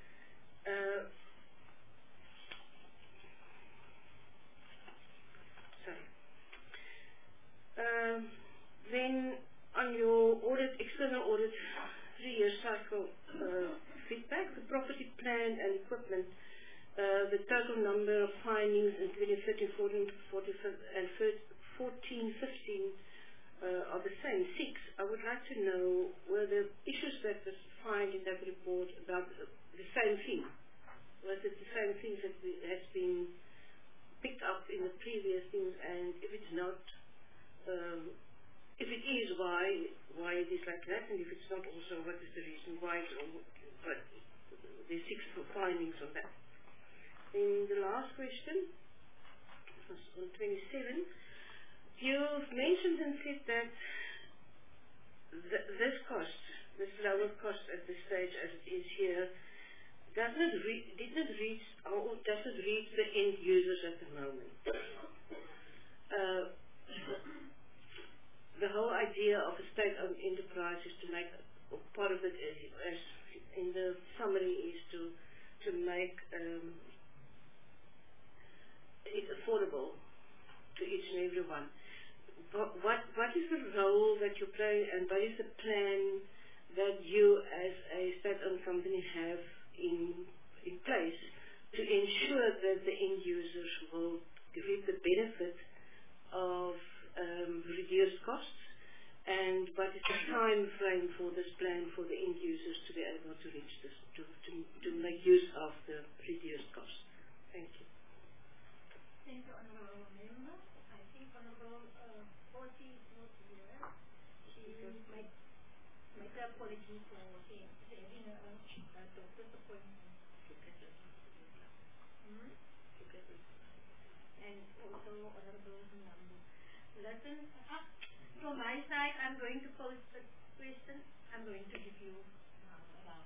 Then on your audit, external audit 3-year cycle feedback, the property, plant and equipment, the total number of findings in 2013, 14, 15 are the same, 6. I would like to know were the issues that was found in that report about the same thing. Was it the same things that has been picked up in the previous things, and if it's not, if it is, why it is like that, and if it's not also, what is the reason why it's there's 6 findings on that. In the last question, on 27, you've mentioned and said that this cost, this lower cost at this stage as it is here, did not reach or doesn't reach the end users at the moment. The whole idea of a state-owned enterprise is to make, part of it as in the summary is to make it affordable to each and every one. What is the role that you play, and what is the plan that you as a state-owned company have in place to ensure that the end users will reap the benefit of reduced costs, and what is the time frame for this plan for the end users to be able to reach this, to make use of the reduced costs? Thank you.
Thank you, Honourable Member. I think Honourable Forty is not here. She might have apologies for having a doctor's appointment. And also Honourable Member. Listen, from my side, I'm going to pose the question. I'm going to give you around.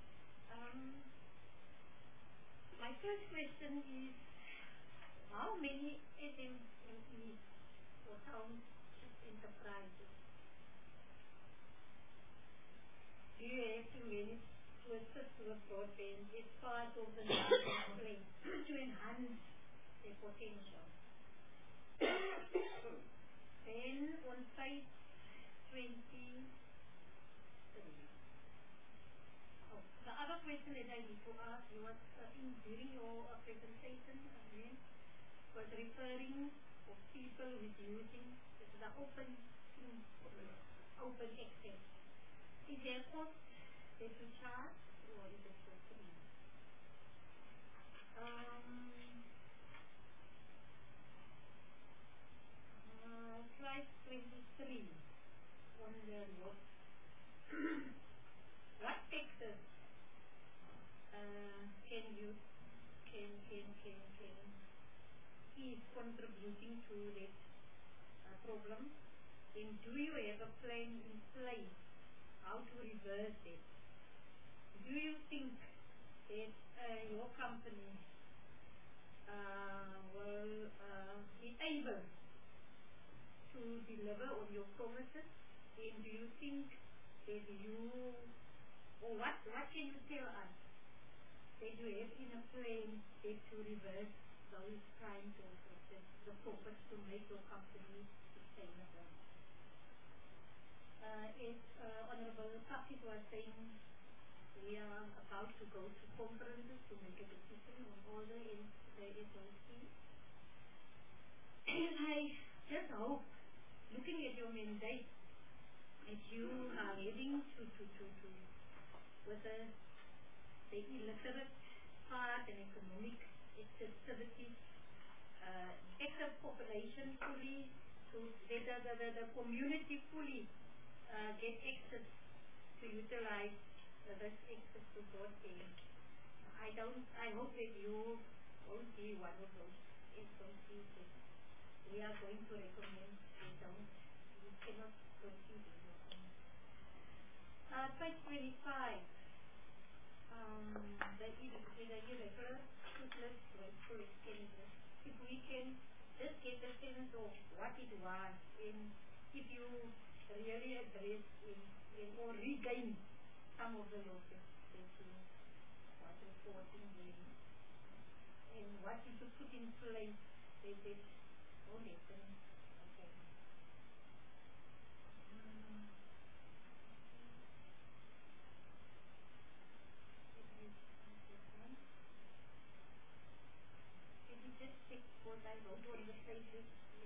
My first question is, how many SMEs or township enterprises do you have to manage to assist with broadband as part of the national plan to enhance their potential? Then on page 23, question that I need to ask you was during your presentation, was referring of people who is using the open access. Is there a cost that you charge, or is it for free? Slide 23 on the notes. What taxes is contributing to this problem? And do you have a plan in place how to reverse it? Do you think that your company will be able to deliver on your promises? And do you think that you, or what can you tell us that you have in a plan that to reverse those kinds of the focus to make your company sustainable? As Honorable Safit was saying, we are about to go to conferences to make a decision on all the SOC. And I just hope, looking at your mandate, that you are heading to with the illiterate part and economic accessibility, active population fully, so that the community fully get access to utilize this access to broadband. I hope that you won't be one of those SOCs that we are going to recommend you cannot proceed in your own. Page 25. The irregular, toothless, wasteful expenditures. If we can just get a sense of what it was, and if you really address or regain some of the losses that you was reporting in, and what you should put in place that it won't happen again. Can you just check what I wrote on the pages?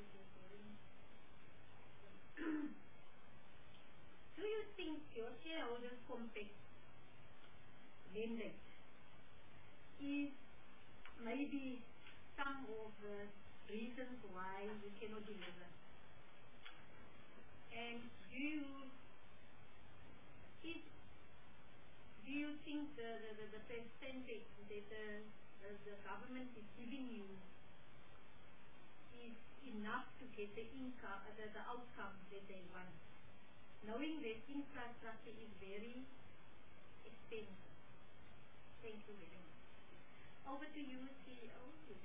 Do you think your shareholders' compact mandate is maybe some of the reasons why you cannot deliver? And do you think the percentage that the government is giving you is enough to get the income, the outcome that they want, knowing that infrastructure is very expensive? Thank you very much. Over to you, CEO.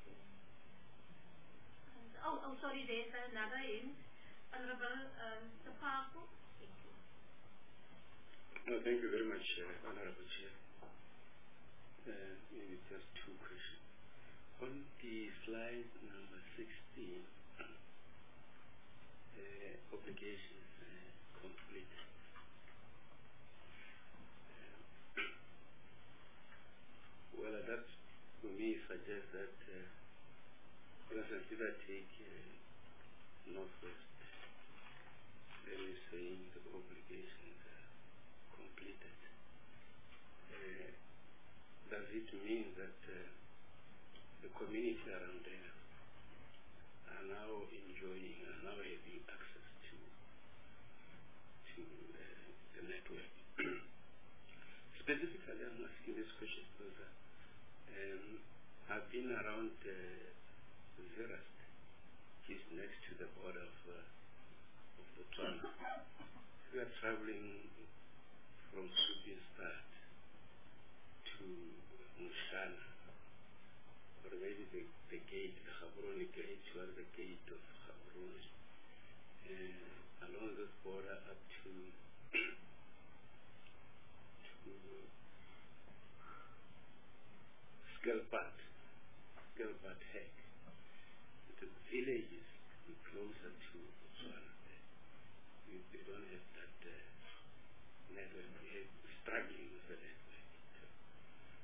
Sorry, there's another in. Honorable Sapaku. Thank you.
No, thank you very much, Honorable Chair. Maybe just two questions. On the slide number 16, obligations complete. Well, that to me suggests that, for instance, if I take Northwest, then you're saying the obligations are completed. Does it mean that the community around there are now enjoying, are now having access to the network? Specifically, I'm asking this question because I've been around Zerast, which is next to the border of Botswana. We are traveling from Subiestad to Mushana, or maybe the gate, the Gaborone gate, towards the gate of Gaborone, along this border up to Skelpat Heck. The villages are closer to Botswana. They don't have that network. They're struggling with the network.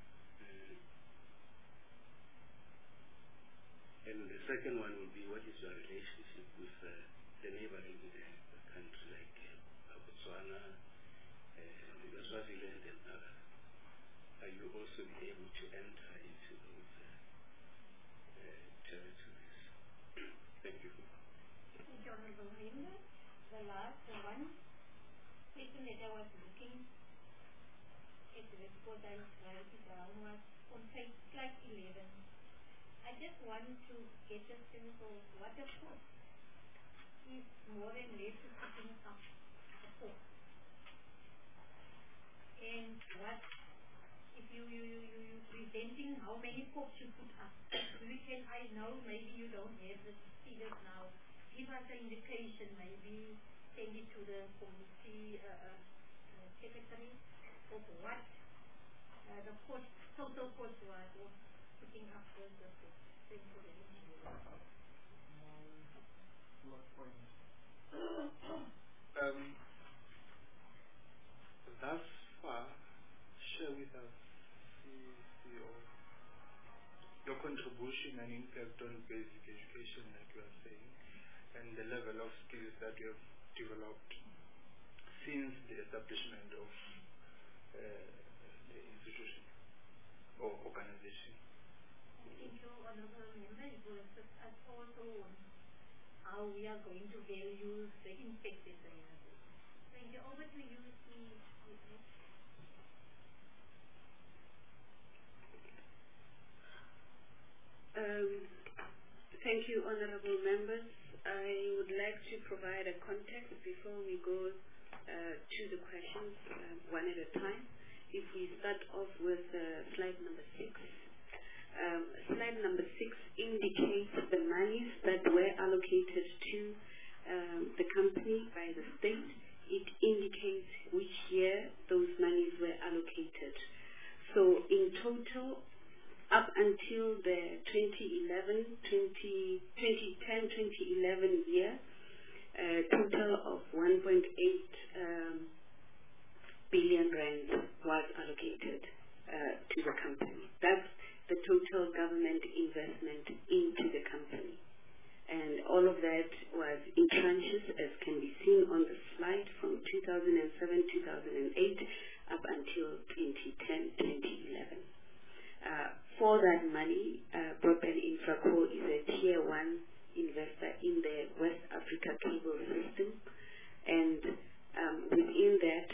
And the second one will be, what is your relationship with the neighboring countries like Botswana, Swaziland, and others? Are you also be able to enter into those territories? Thank you.
Thank you, Honorable Member. The one question that I was looking at the report I was writing down was on slide 11. I just want to get a sense of what the cost is more than less to putting up a port. And what, if you presenting how many ports you put up, I know maybe you don't have the figures now. Give us an indication, maybe send it to the committee secretary of what the cost, total cost was of putting up the port.
Thus far, share with us your contribution and impact on basic education, like you are saying, and the level of skills that you have developed since the establishment of the institution or organization.
Thank you, Honorable Member. It will assist us also on how we are going to value the impact that they have. Thank you. Over to you, please.
Thank you, honorable members. I would like to provide a context before we go to the questions one at a time. If we start off with slide number 6. Slide number 6 indicates the monies that were allocated to the company by the state. It indicates which year those monies were allocated. So in total, up until the 2010-2011 year, a total of 1.8 billion rand was allocated to the company. That's the total government investment into the company. And all of that was in tranches, as can be seen on the slide, from 2007-2008 up until 2010-2011. For that money, Broadband Infraco is a Tier 1 investor in the West Africa cable system, and within that,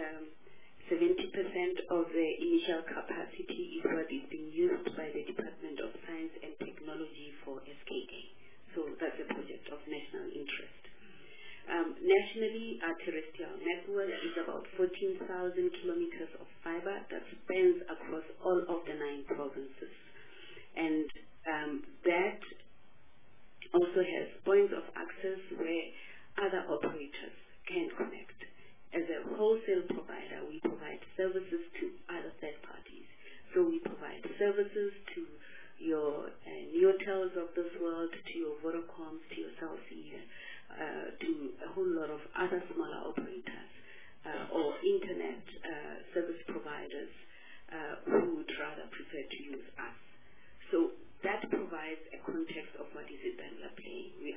70% of the initial capacity is what is being used by the Department of Science and Technology for SKA. So that's a project of national interest. Nationally, our terrestrial network is about 14,000 kilometers of fiber that spans across all of the 9 provinces. And that also has points of access where other operators can connect. As a wholesale provider, we provide services to other third parties. So we provide services to your Neotels of this world, to your Vodacoms, to your Cell Cs, to a whole lot of other smaller operators or internet service providers who would rather prefer to use us. So that provides a context of what is it that we are paying. We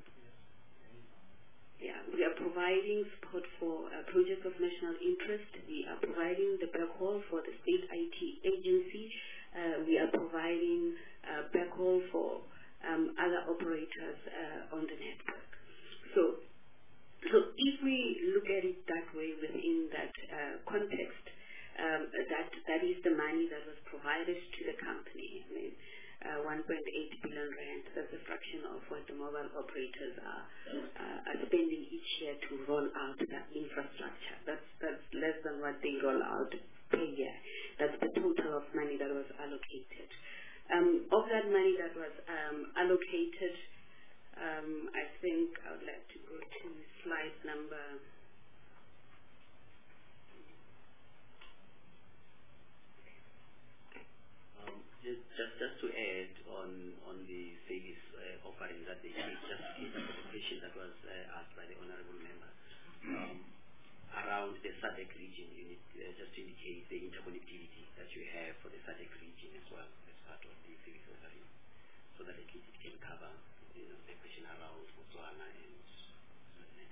are providing support for projects of national interest. We are providing the backhaul for the state IT agency. We are providing backhaul for other operators on the network. So if we look at it that way within that context, that is the money that was provided to the company. I mean, 1.8 billion rand, that's a fraction of what the mobile operators are spending each year to roll out that infrastructure. That's less than what they roll out per year. That's the total of money that was allocated. Of that money that was allocated, I think I would like to go to slide number.
Just to add on the service offering that they did, just in the question that was asked by the honourable member around the SADC region, you need just to indicate the interconnectivity that you have for the SADC region as well as part of the service offering. so that at least it can cover, the question around Botswana and Swaziland.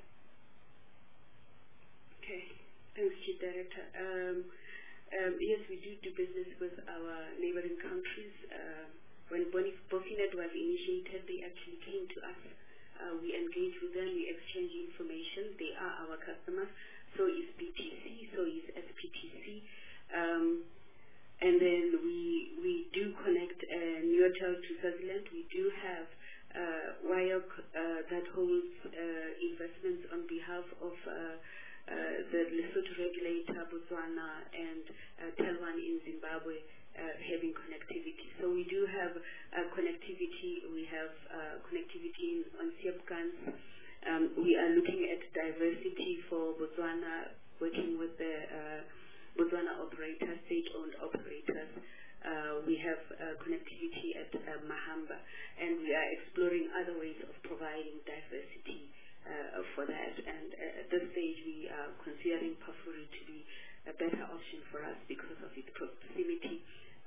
Okay, thanks, Chief Director. Yes, we do business with our neighboring countries. When Bofinet was initiated, they actually came to us. We engage with them, we exchange information. They are our customers. So is BTC, so is SPTC. And then we do connect Neotel to Swaziland. We do have WIOC that holds investments on behalf of the Lesotho regulator, Botswana, and Telwan in Zimbabwe having connectivity. So we do have connectivity. We have connectivity on Siapgans. We are looking at diversity for Botswana, working with the Botswana operators, state-owned operators. We have connectivity at Mahamba, and we are exploring other ways of providing diversity for that. And at this stage, we are considering Pafuri to be a better option for us because of its proximity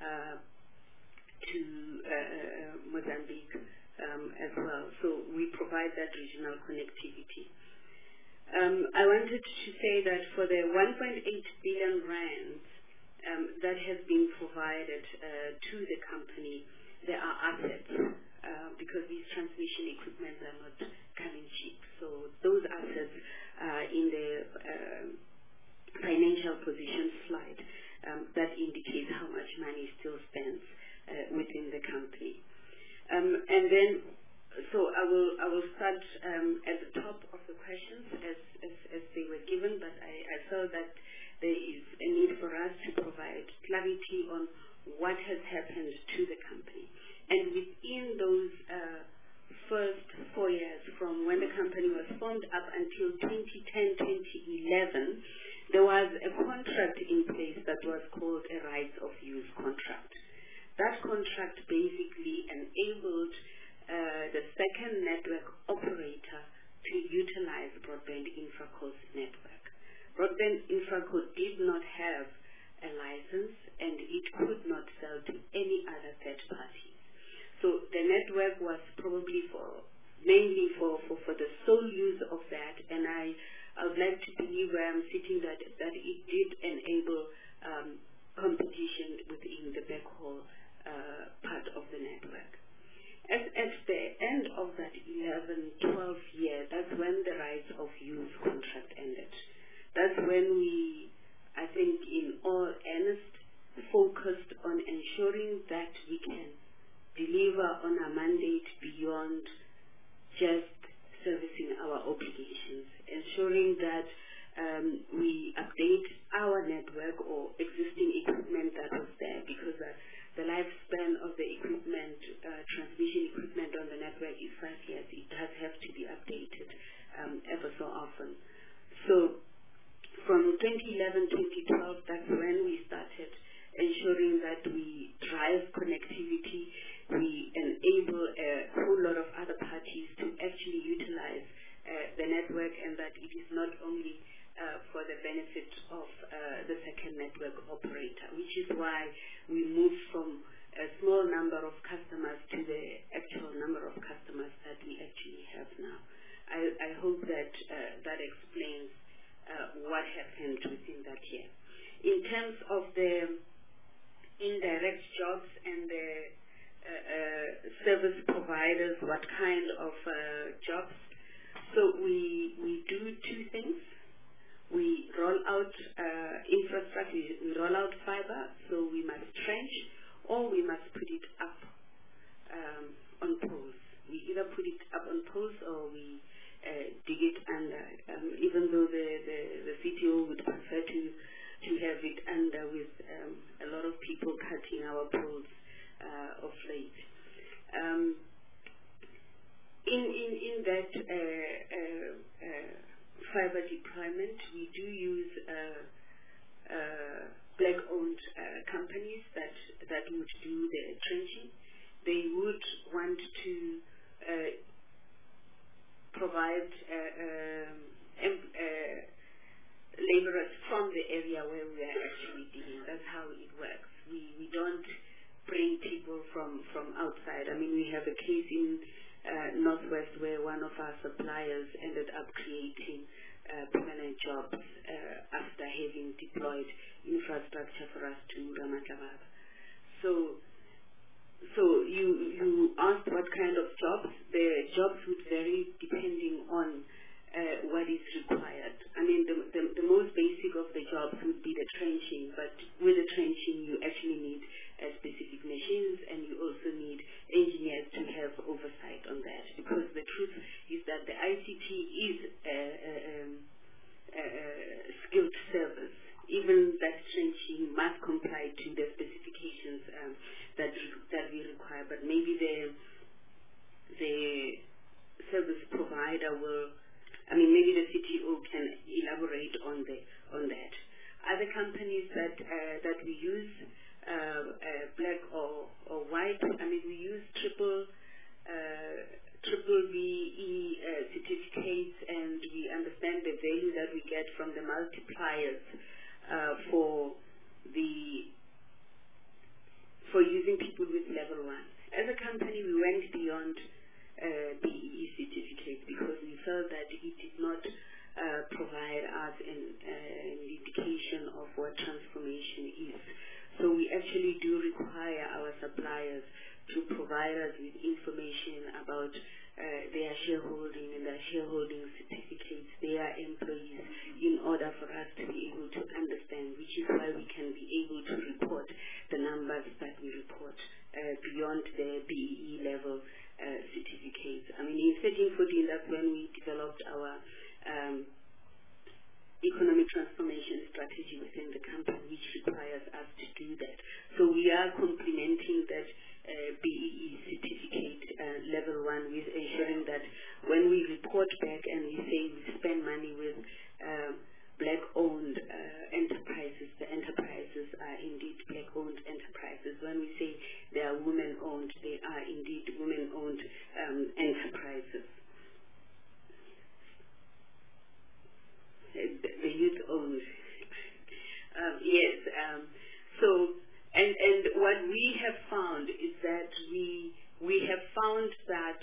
to Mozambique as well. So we provide that regional connectivity. I wanted to say that for the 1.8 billion rands that has been provided to the company, there are assets because these transmission equipment are not coming cheap. So those assets are in the financial position slide that indicates how much money still spends within the company. And then, so I will start at the top of the questions as they were given, but I felt that there is a need for us to provide clarity on what has happened to the company. And within those first 4 years, from when the company was formed up until 2010, 2011, there was a contract in place that was called a rights of use contract. That contract basically enabled the second network operator to utilize Broadband Infraco's network. Broadband Infraco did not have a license, and it could not sell to any other third parties. So the network was probably mainly for the sole use of that, and I would like to believe where I'm sitting that it did enable competition within the backhaul part of the network. At the end of that 11-12 year, that's when the rights of use contract ended. That's when we, I think, in all earnest, focused on ensuring that we can deliver on our mandate beyond just servicing our obligations, ensuring that we update our network or existing equipment that was there, because the lifespan of the equipment, transmission equipment on the network is 5 years. It does have to be updated ever so often. So from 2011, 2012, that's when we started ensuring that we drive connectivity, we enable a whole lot of other parties to actually utilize the network, and that it is not only for the benefit of the second network operator, which is why we moved from a small number of customers to the actual number of customers that we actually have now. I hope that that explains what happened within that year. In terms of the indirect jobs and the service providers, what kind of jobs? So we do two things. We roll out infrastructure, we roll out fiber, so we must trench or we must put it up on poles. We either put it up on poles or we dig it under, even though the CTO would prefer to have it under with a lot of people cutting our poles of late. In that fiber deployment, we do use black-owned companies that would do the trenching. They would want to provide laborers from the area where we are actually digging. That's how it works. We don't bring people from outside. I mean, we have a case in Northwest where one of our suppliers ended up creating permanent jobs after having deployed infrastructure for us to Ramatlababa. So you asked what kind of jobs. The jobs would vary depending on what is required. I mean, the most basic of the jobs would be the trenching, but with the trenching you actually need specific machines, and you also need engineers to have oversight on that, because the truth is that the ICT is a skilled service. Even that trenching must comply to the specifications that we require, but maybe the service provider will, I mean, maybe the CTO can elaborate on that. Other companies that we use, black or white, I mean, we use triple BE certificates, and we understand the value that we get from the multipliers for using people with level 1. As a company, we went beyond BE certificates because we felt that it did not provide us an indication of what transformation is. So we actually do require our suppliers to provide us with information about their shareholding and their shareholding certificates, their employees, in order for us to be able to understand, which is why we can be able to report the numbers that we report beyond the BEE level certificates. I mean, in 1314, that's when we developed our economic transformation strategy within the company, which requires us to do that. So we are complementing that BEE certificate level 1 with ensuring that when we report back and we say we spend money with black-owned enterprises, the enterprises are indeed black-owned enterprises. When we say they are women-owned, they are indeed women-owned enterprises. The youth-owned. Yes. And what we have found is that we have found that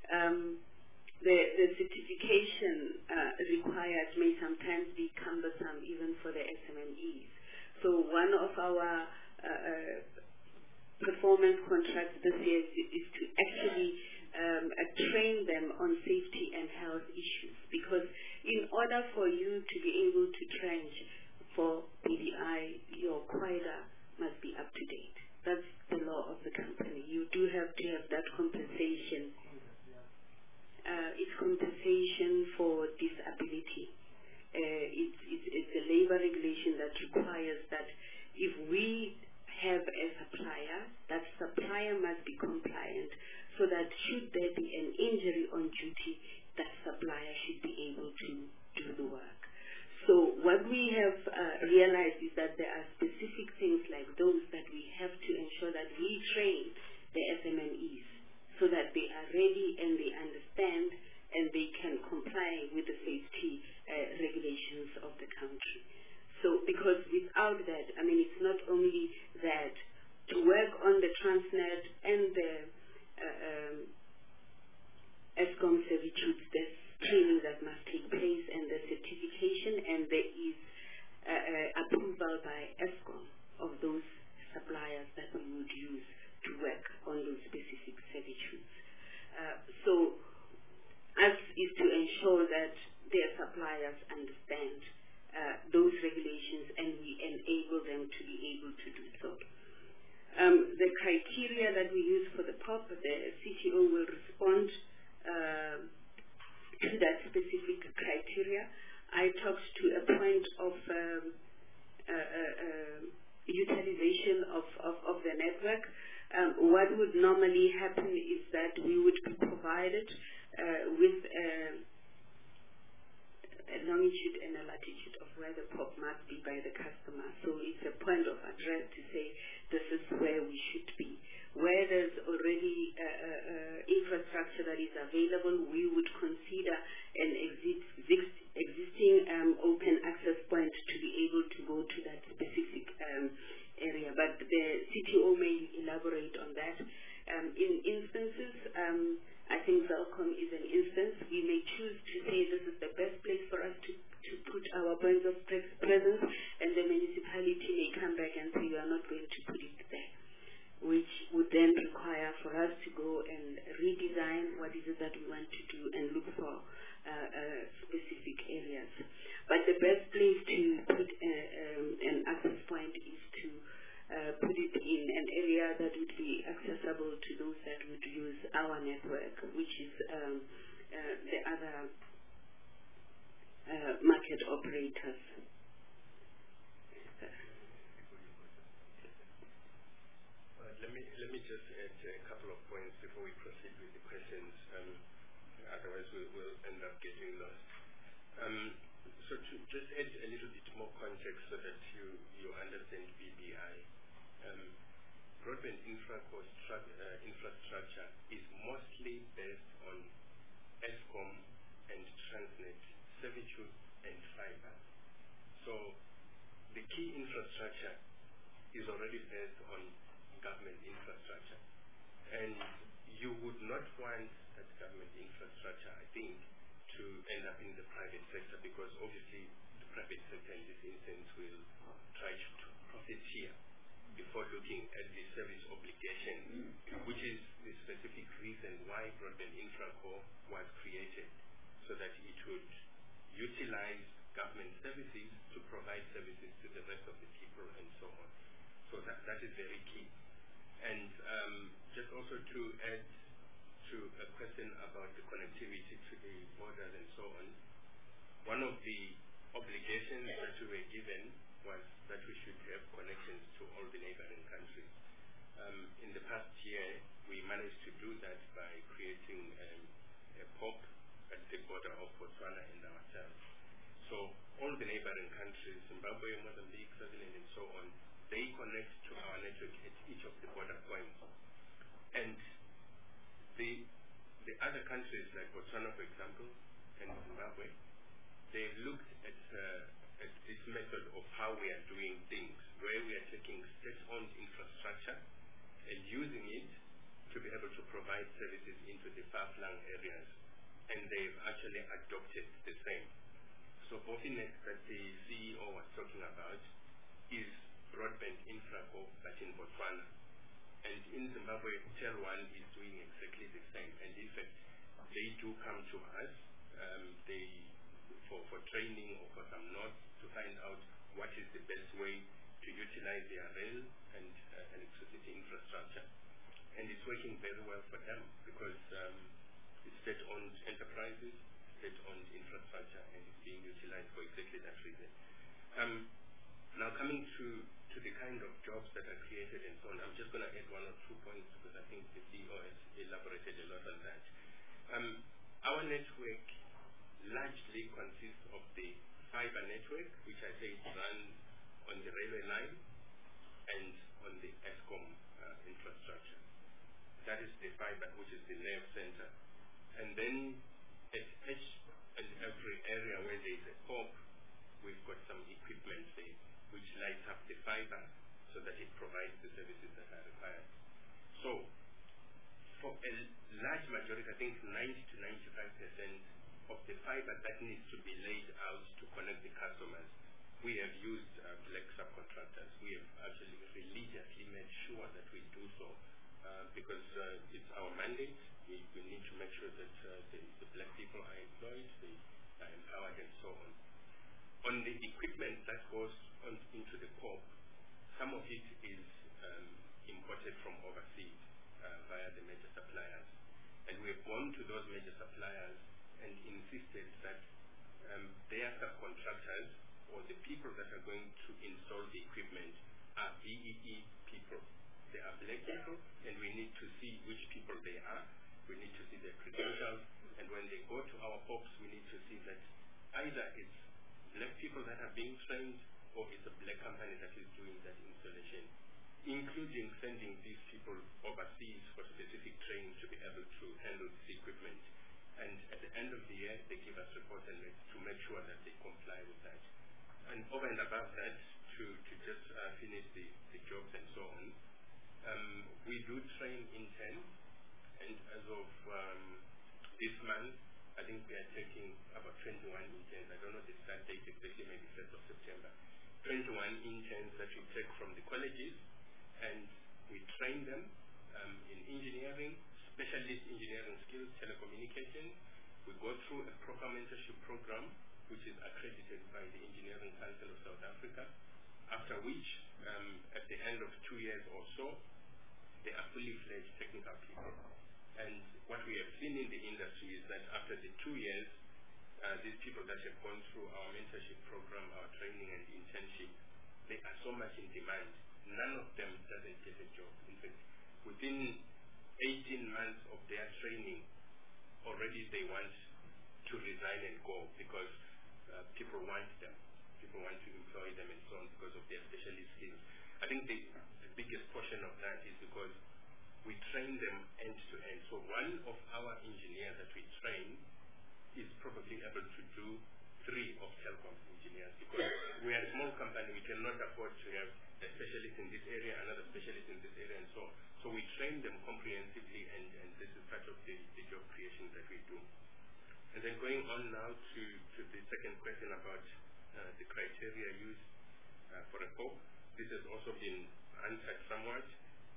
the certification required may sometimes be cumbersome even for the SMMEs. So one of our performance contracts this year is to actually train them on safety and health issues, because in order for you to be able to trench for PDI, your quota must be up to date. That's the law of the company. You do have to have that compensation. It's compensation for disability. It's a labor regulation that requires that if we have a supplier, that supplier must be compliant, so that should there be an injury on duty, that supplier should be able to do the work. So what we have realized is that there are specific things like those that we have to ensure that we train the SMMEs so that they are ready and they understand and they can comply with the safety regulations of the country. So because without that, I mean, it's not only that to work on the Transnet and the Eskom servitudes, there's training that must take place and the certification, and there is approval by Eskom of those suppliers that we would use to work on those specific servitudes. So us is to ensure that their suppliers understand those regulations and we enable them to be able to do so. The criteria that we use for the POP, the CTO will respond to that specific criteria. I talked to a point of utilization of the network. What would normally happen is that we would be provided with a longitude and a latitude of where the POP must be by the customer. So it's a point of address to say this is where we should be. Where there's already infrastructure that is available, we would consider an existing open access point to be able to go to that specific area. but the CTO may elaborate on that. In instances, I think Zelcom is an instance. We may choose to say this is the best place for us to put our points of presence, and the municipality may come back and say we are not going to put it there, which would then require for us to go and redesign what is it that we want to do and look for specific areas. But the best place to put an access point is to put it in an area that would be accessible to those that would use our network, which is the other market operators.
Let me just add a couple of points before we proceed with the questions. Otherwise, we'll end up getting lost. So to just add a little bit more context so that you understand BBI. Broadband infrastructure is mostly based on Eskom and Transnet servitude and fiber. So the key infrastructure is already based on government infrastructure, and you would not want that government infrastructure, I think, to end up in the private sector, because obviously the private sector in this instance will try to profiteer before looking at the service obligation, which is the specific reason why Broadband Infraco was created, so that it would utilize government services to provide services to the rest of the people and so on. So that is very key. And just also to add to a question about the connectivity to the borders and so on, one of the obligations that we were given was that we should have connections to all the neighboring countries. In the past year, we managed to do that by creating a POP at the border of Botswana and ourselves. So all the neighboring countries, Zimbabwe, Mozambique, Swaziland, and so on, they connect to our network at each of the border points. And the other countries like Botswana, for example, and Zimbabwe, they looked at this method of how we are doing things, where we are taking state-owned infrastructure and using it to be able to provide services into the far-flung areas. And they've actually adopted the same. So Bofinet that the CEO was talking about is Broadband Infraco, but in Botswana. And in Zimbabwe, Tel1 is doing exactly the same. And in fact, they do come to us for training or for some notes to find out what is the best way to utilize their rail and electricity infrastructure. And it's working very well for them because it's state-owned enterprises, state-owned infrastructure, and it's being utilized for exactly that reason. Now coming to the kind of jobs that are created and so on, I'm just going to add one or two points because I think the CEO has elaborated a lot on that. Our network largely consists of the fiber network, which I say runs on the railway line and on the Eskom infrastructure. That is the fiber, which is the nerve center. And then at each and every area where there is a POP, we've got some equipment there, which lights up the fiber so that it provides the services that are required. So for a large majority, I think 90 to 95% of the fiber that needs to be laid out to connect the customers, we have used black subcontractors. We have actually religiously made sure that we do so because it's our mandate. We need to make sure that the black people are employed, they are empowered and so on. On the equipment that goes into the POP, some of it is imported from overseas via the major suppliers. And we have gone to those major suppliers and insisted that their subcontractors or the people that are going to install the equipment are BEE people. They are black people, and we need to see which people they are. We need to see their credentials, and when they go to our POPs, we need to see that either it's black people that are being trained or it's a black company that is doing that installation, including sending these people overseas for specific training to be able to handle this equipment. And at the end of the year, they give us reports and to make sure that they comply with that. And over and above that, to to just finish the jobs and so on. We do train interns, and as of this month, I think we are taking about 21 interns. I don't know the start date exactly, maybe 1st of September. 21 interns that we take from the colleges, and we train them in engineering, specialist engineering skills, telecommunications. We go through a proper mentorship program, which is accredited by the Engineering Council of South Africa, after which, at the end of 2 years or so, they are fully fledged technical people. And what we have seen in the industry is that after the 2 years, these people that have gone through our mentorship program, our training and internship, they are so much in demand. None of them doesn't get a job. In fact, within 18 months of their training, already they want to resign and go because people want them. People want to employ them and so on because of their specialist skills. I think the biggest portion of that is because we train them end to end. So one of our engineers that we train is probably able to do 3 of Telkom's engineers because we are a small company. We cannot afford to have a specialist in this area, another specialist in this area, and so on. So we train them comprehensively, and this is part of the job creation that we do. And then going on now to the second question about the criteria used for a POP. This has also been answered somewhat.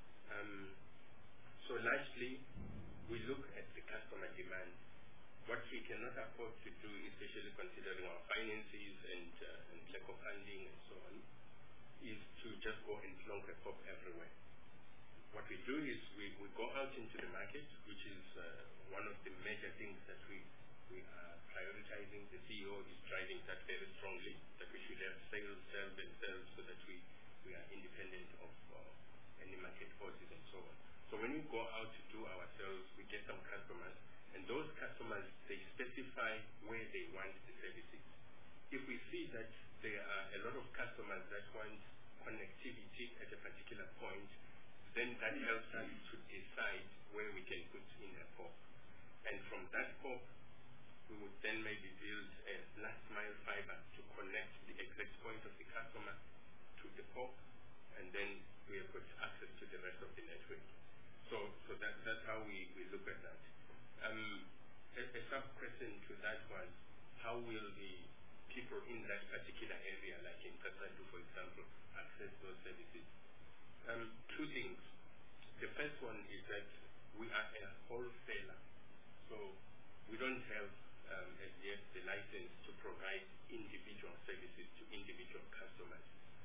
So largely, we look at the customer demand. What we cannot afford to do, especially considering our finances and lack of funding and so on, is to just go and plonk a POP everywhere. What we do is we go out into the market, which is one of the major things that we are prioritizing. The CEO is driving that very strongly, that we should have sales so that we are independent of any market forces and so on. So when we go out to do our sales, we get some customers, and those customers, they specify where they want the services. If we see that there are a lot of customers that want connectivity at a particular point, then that helps us to decide where we can put in a POP. And from that POP, we would then maybe build a last mile fiber to connect the exact point of the customer to the POP, and then we have got access to the rest of the network. So that's how we look at that. A sub-question to that was, how will the people in that particular area, like in Kasadu, for example, access those services? 2 things. The first one is that we are a wholesaler. So we don't have, as yet, the license to provide individual services to individual customers.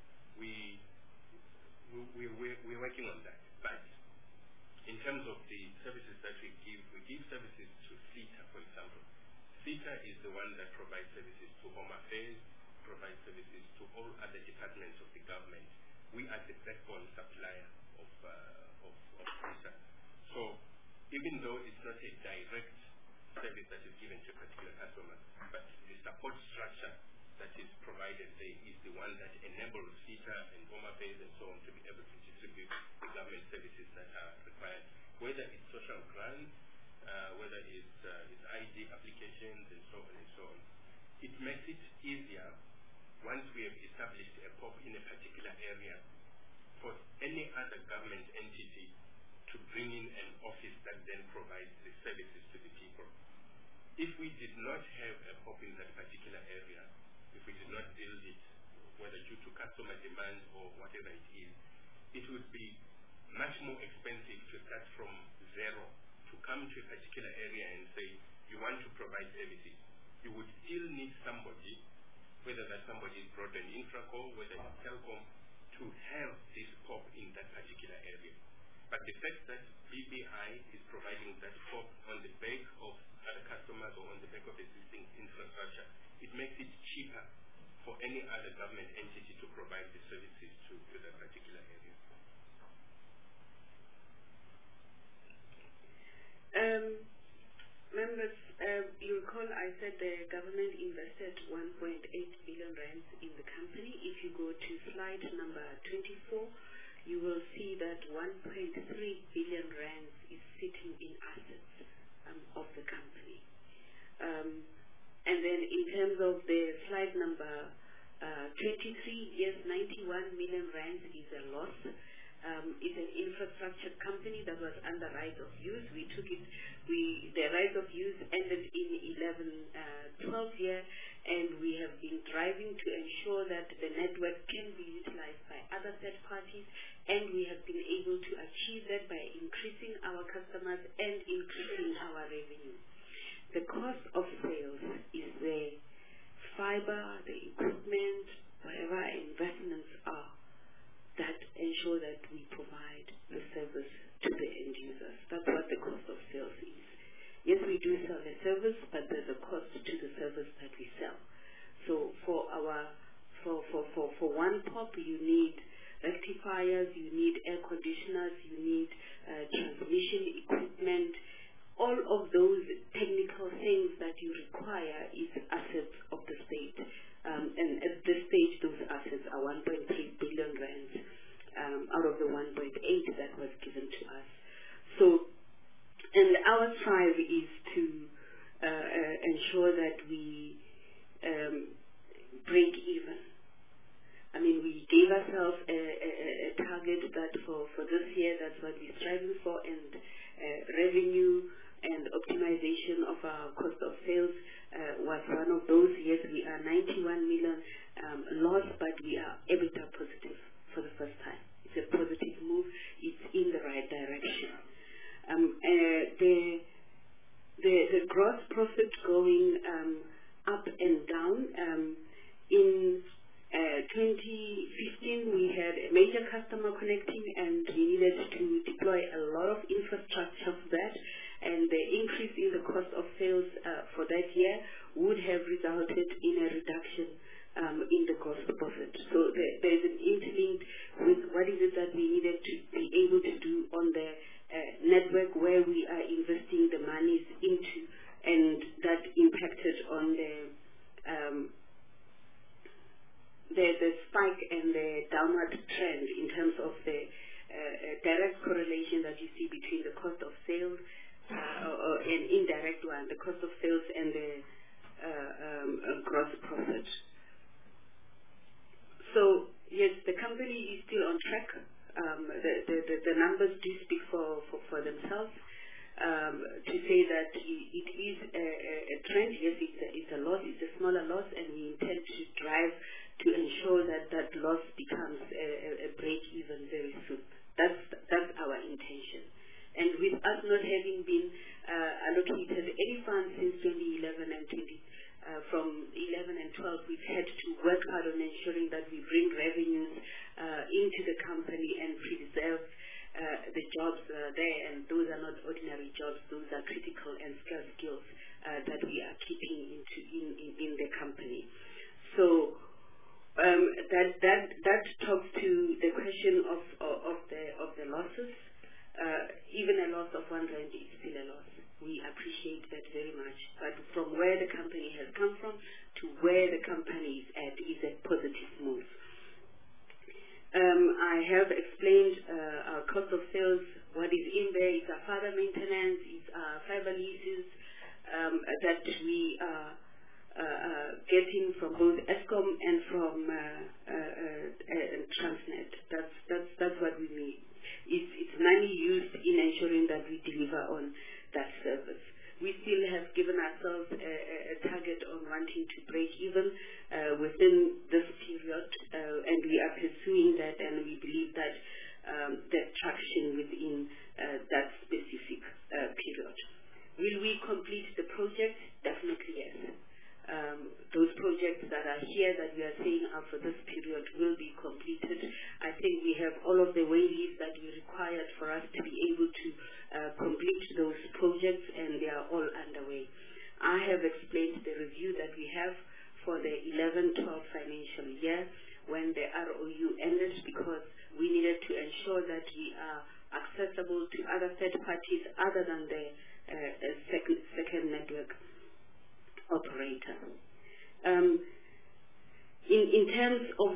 We're working on that. But in terms of the services that we give services to SETA, for example. SETA is the one that provides services to Home Affairs, provides services to all other departments of the government. We are the backbone supplier of SETA. So even though it's not a direct service that is given to a particular customer, but the support structure that is provided there is the one that enables SETA and Home Affairs and so on to be able to distribute the government services that are required, whether it's social grants, whether it's ID applications and so on and so on. It makes it easier once we have established a POP in a particular area for any other government entity to bring in an office that then provides the services to the people. If we did not have a POP in that particular area, if we did not build it, whether due to customer demand or whatever it is, it would be much more expensive to start from zero, to come to a particular area and say, you want to provide services. You would still need somebody, whether that somebody is Broadband Infraco, whether it's Telkom, to have this POP in that particular area. But the fact that BBI is providing that POP on the back of other customers or on the back of existing infrastructure, it makes it cheaper for any other government entity to provide the services to that particular area.
Members, you recall I said the government invested 1.8 billion rands in the company. If you go to slide number 24, you will see that 1.3 billion rands is sitting in assets of the company. And then in terms of the slide number 23 years, 91 million rands is a loss. It's an infrastructure company that was under right of use. We took it, the right of use ended in 11-12 year, and we have been driving to ensure that the network can be utilized by other third parties, and we have been able to achieve that by increasing our customers and increasing our revenue. The cost of sales is the fiber, the equipment, whatever investments are that ensure that we provide the service to the end users. That's what the cost of sales is. Yes, we do sell a service, but there's a cost to the service that we sell. So for one pop, you need rectifiers, you need air conditioners, you need transmission equipment. All of those technical things that you require is assets of the state. And at this stage, those assets are 1.3 billion rands out of the 1.8 that was given to us. So, and our strive is to ensure that we break even. I mean, we gave ourselves a target that for this year, that's what we're striving for, and revenue and optimization of our cost of sales was one of those. Yes, we are 91 million loss, but we are EBITDA positive for the first time. It's a positive move. It's in the right direction. The gross profit going up and down. In 2015, we had a major customer connecting, and we needed to deploy a lot of infrastructure for that. And the increase in the cost of sales for that year would have resulted in a reduction in the gross profit. So there's an interlink with what is it that we needed to be able to do on the network where we are investing the monies into, and that impacted on the spike and the downward trend in terms of the direct correlation that you see between the cost of sales or an indirect one, the cost of sales and the gross profit. So yes, the company is still on track. The numbers do speak for themselves. To say that it is a trend, yes, it's a loss, it's a smaller loss, and we intend to drive to ensure that that loss becomes a break-even very soon. That's our intention. And with us not having been allocated any funds since 2011 and from 11 and 12, we've had to work hard on ensuring that we bring revenues into the company and preserve the jobs there. And those are not ordinary jobs; those are critical and scarce skills that we are keeping in the company. So that talks to the question of the losses. Even a loss of 1 rand is still a loss. We appreciate that very much. But from where the company has come from to where the company is at is a positive move. I have explained our cost of sales. What is in there is our fiber maintenance, is our fiber leases that we are getting from both Eskom and from Transnet. That's what we need. It's money used in ensuring that we deliver on that service. We still have given ourselves a target on wanting to break even within this period, and we are pursuing that, and we believe that there's traction within that specific period. Will we complete the project? Definitely yes. Those projects that are here that we are saying are for this period will be completed. I think we have all of the waivers that we required for us to be able to complete those projects, and they are all underway. I have explained the review that we have for the 11-12 financial year when the ROU ended, because we needed to ensure that we are accessible to other third parties other than the second network operator. In terms of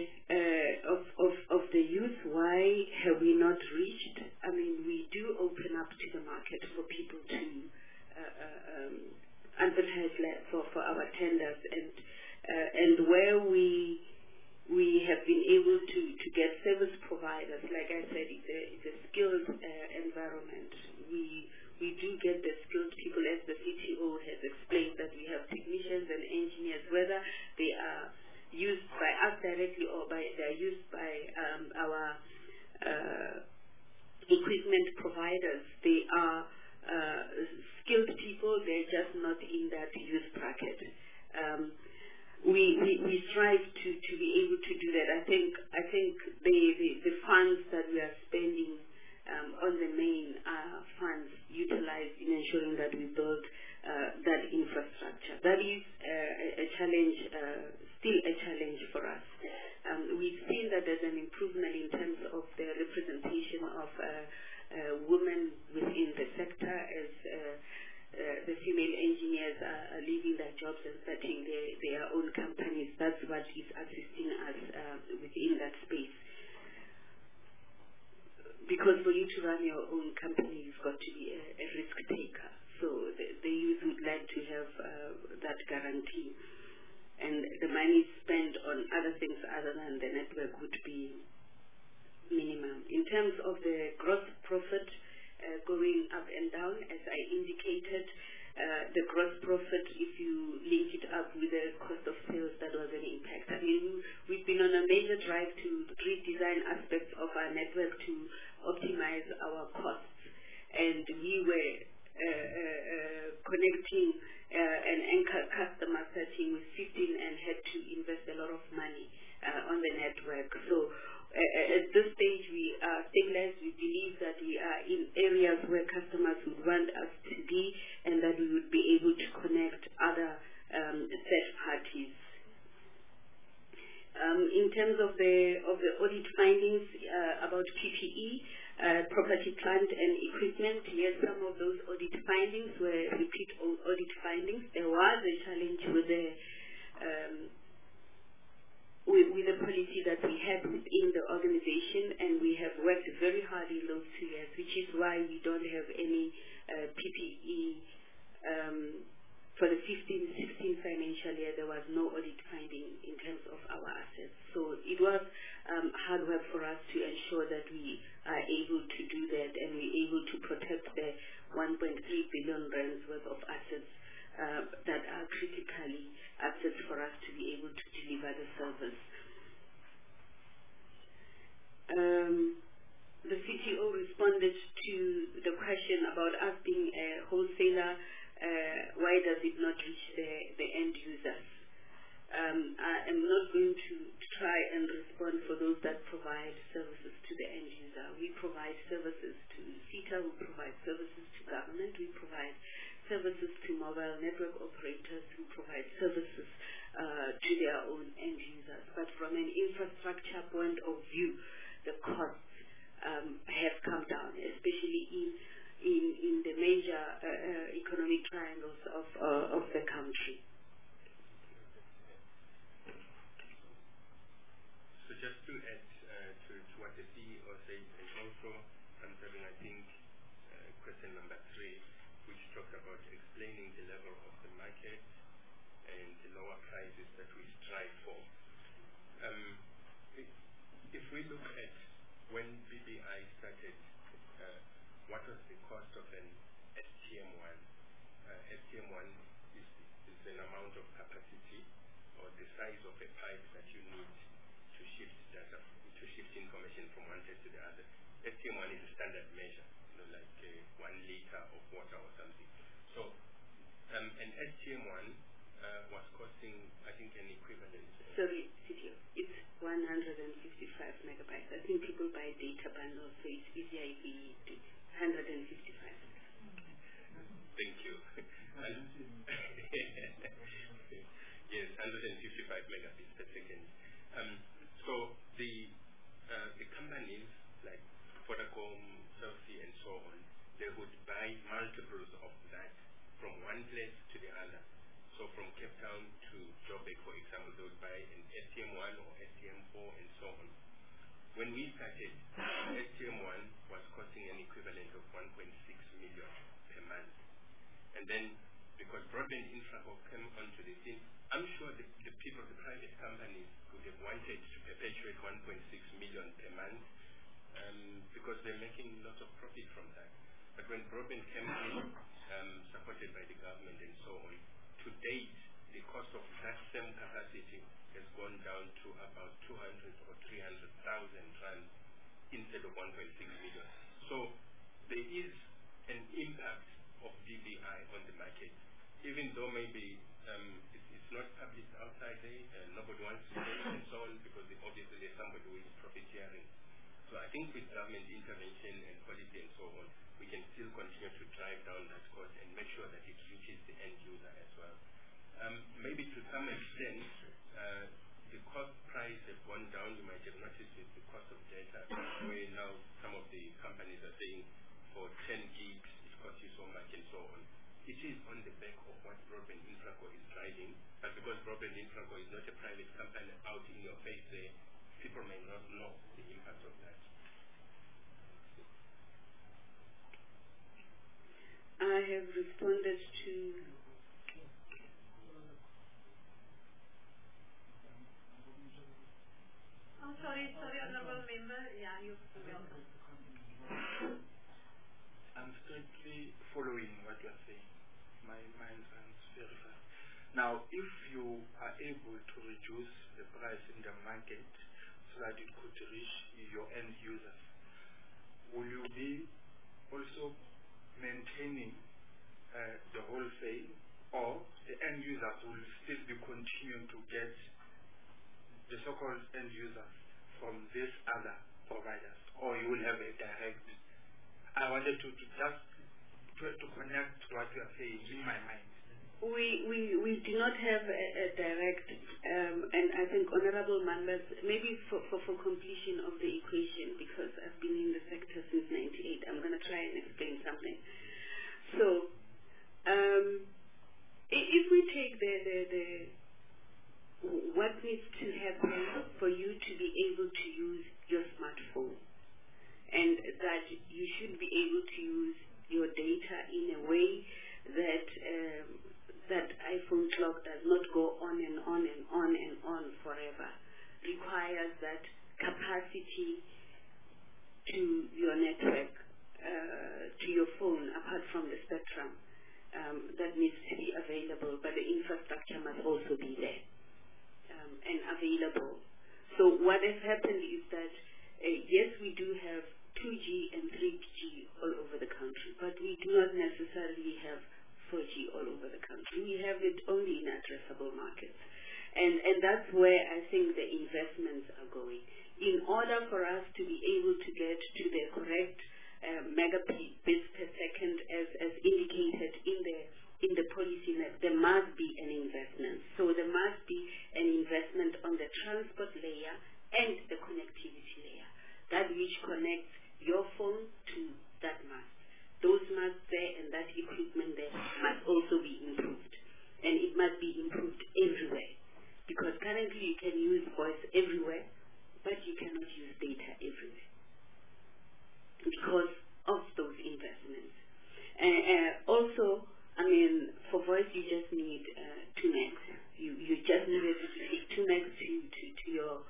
the youth, why have we not reached? I mean, we do open up to the market for people to advertise for our tenders, and and where we have been able to get service providers. Like I said, it's a skilled environment. We do get the skilled people, as the CTO has explained, that we have technicians and engineers, whether they are used by us directly or they're used by our equipment providers. They are skilled people, they're just not in that youth bracket. We strive to be able to do that. I think the funds that we are spending on the main funds utilized in ensuring that we build that infrastructure. That is a challenge, still a challenge for us. We've seen that there's an improvement in terms of the representation of women within the sector as the female engineers are leaving their jobs and starting their own companies. That's what is assisting us within that space. Because for you to run your own company, you've got to be a risk taker. So the youth would like to have that guarantee. And the money spent on other things other than the network would be minimum. In terms of the gross profit going up and down, as I indicated, the gross profit, if you link it up with the cost of sales, that was an impact. I mean, we've been on a major drive to redesign aspects of our network to optimize our costs, and we were connecting an anchor customer setting with 15 and had to invest a lot of money on the network. So at this stage, we are stabilized. We believe that we are in areas where customers would want us to be, and that we would be able to connect other third parties. In terms of the audit findings about PPE, property, plant, and equipment, yes, some of those audit findings were repeat audit findings. There was a challenge with the policy that we had within the organization, and we have worked very hard in those 2 years, which is why we don't have any PPE. For the 15-16 financial year, there was no audit finding in terms of our assets. So it was hard work for us to ensure that we are able to do that, and we're able to protect the 1.3 billion rands worth of assets that are critically assets for us to be able to deliver the service. The CTO responded to the question about us being a wholesaler. Why does it not reach the end users? I am not going to try and respond for those that provide services to the end user. We provide services to CETA, we provide services to government, we provide services to mobile network operators, who provide services to their own end users. But from an infrastructure point of view, the costs have come down, especially in the major economic triangles of the country.
So just to add to what the CEO said, and also answering, I think, question number 3, which talked about explaining the level of the market and the lower prices that we strive for. If we look at when BBI started, what was the cost of an STM1? STM1 is an amount of capacity or the size of a pipe that you need to shift data, to shift information from one place to the other. STM1 is a standard measure, like 1 liter of water or something. So an STM1 was costing, I think, an equivalent.
Sorry, CTO, it's 155 megabytes. I think people buy data bundles, so it's easier if we do 155.
Thank you. Yes, 155 megabits per second. So the companies like Vodacom, Cell C, and so on, they would buy multiples of that from one place to the other. So from Cape Town to Joburg, for example, they would buy an STM1 or STM4 and so on. When we started, STM1 was costing an equivalent of 1.6 million per month. And then, because because broadband infraco came onto the scene. I'm sure the people, the private companies, would have wanted to perpetuate 1.6 million per month because they're making lots of profit from that. But when broadband came in, supported by the government and so on, to date, the cost of that same capacity has gone down to about 200 or 300,000 rand instead of 1.6 million. So there is an impact of DBI on the market, even though maybe it's not published outside there, nobody wants to say it and so on, because obviously there's somebody who is profiteering. So I think with government intervention and policy and so on, we can still continue to drive down that cost and make sure that it reaches the end user as well. Maybe to some extent, the cost price has gone down. You might have noticed with the cost of data, where now some of the companies are saying for 10 gigs it costs you so much and so on. It is on the back of what Broadband Infraco is driving, but because Broadband Infraco is not a private company out in your face there, people may not know the impact of that.
I have responded to
sorry, honorable member. Yeah, you're welcome.
I'm strictly following what you're saying. My mind runs very fast. Now, if you are able to reduce the price in the market so that it could reach your end users, will you be also maintaining the wholesale, or the end users will still be continuing to get the so-called end users from these other providers, or you will have a direct? I wanted to just to connect what you are saying in my mind.
We do not have a direct, and I think honorable members, maybe for completion of the equation, because I've been in the sector since '98, I'm going to try and explain something. So, if we take what needs to happen for you to be able to use your smartphone, and that you should be able to use your data in a way that that iPhone clock does not go on and on and on and on forever, requires that capacity to your network, to your phone, apart from the spectrum, that needs to be available, but the infrastructure must also be there and available. So what has happened is that, yes, we do have 2G and 3G all over the country, but we do not necessarily have 4G all over the country. We have it only in addressable markets. And that's where I think the investments are going. In order for us to be able to get to the correct megabits per second as indicated in the policy, there must be an investment. So there must be an investment on the transport layer and the connectivity layer, that which connects your phone to that mast. Those masts there and that equipment there must also be improved. And it must be improved everywhere. Because currently you can use voice everywhere, but you cannot use data everywhere because of those investments. Also, I mean, for voice you just need 2 megs. You just needed to take 2 megs to your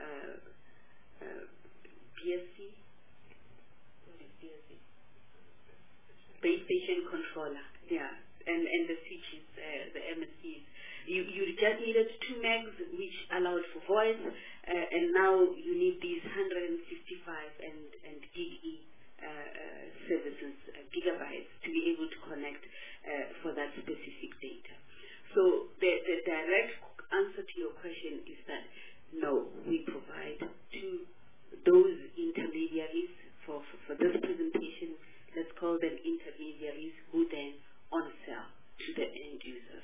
BSC. What is BSC? Base station controller, yeah, and the switches, the MSCs. You just needed 2 megs, which allowed for voice, and now you need these 155 and gig services, gigabytes, to be able to connect for that specific data. So the direct answer to your question is that no, we provide to those intermediaries for this presentation. Let's call them intermediaries who then on-sell to the end users.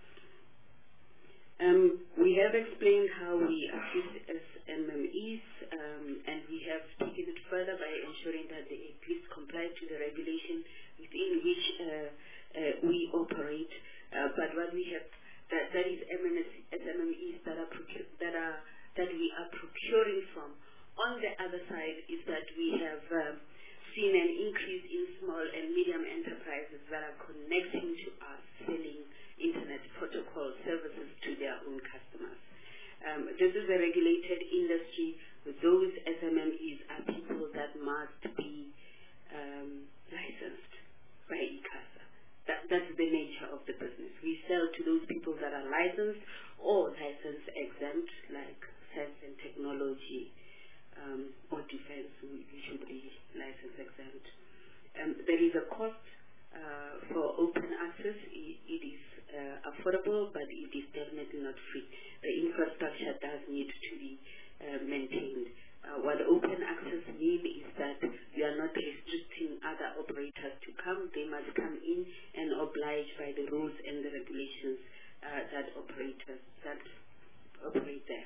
We have explained how we assist as MMEs, and we have taken it further by ensuring that they at least comply to the regulation within which we operate. But what we have, that is MMEs that we are procuring from. On the other side is that we have seen an increase in small and medium enterprises that are connecting to us, selling internet protocol services to their own customers. This is a regulated industry. Those SMMEs are people that must be licensed by ICASA. That's the nature of the business. We sell to those people that are licensed or license exempt, like science and technology or defense, we should be license exempt. There is a cost for open access. It is affordable, but it is definitely not free. The infrastructure does need to be maintained. What open access means is that we are not restricting other operators to come. They must come in and oblige by the rules and the regulations that operate there.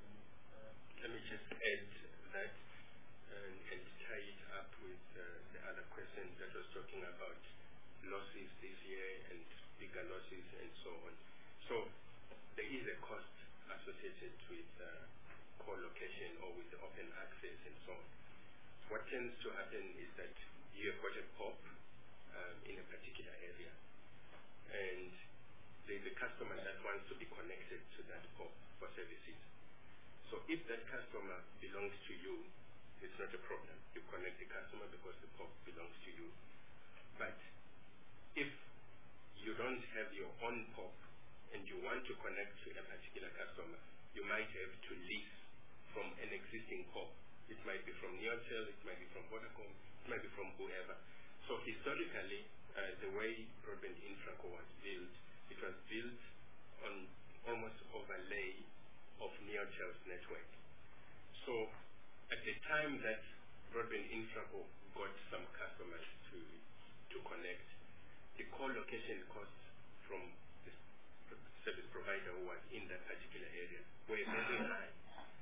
Let me just add that and tie it up with the other question that was talking about losses this year and bigger losses and so on. So there is a cost associated with co-location or with the open access and so on. What tends to happen is that you have got a POP in a particular area, and there's a customer that wants to be connected to that POP for services. So if that customer belongs to you, it's not a problem. You connect the customer because the POP belongs to you. But if you don't have your own POP and you want to connect to a particular customer, you might have to lease from an existing POP. It might be from Neotel, it might be from Vodacom, it might be from whoever. So historically, the way broadband infraco was built, it was built on almost overlay of Neotel's network. So at the time that broadband infraco got some customers to connect, the co-location costs from the service provider who was in that particular area were very high.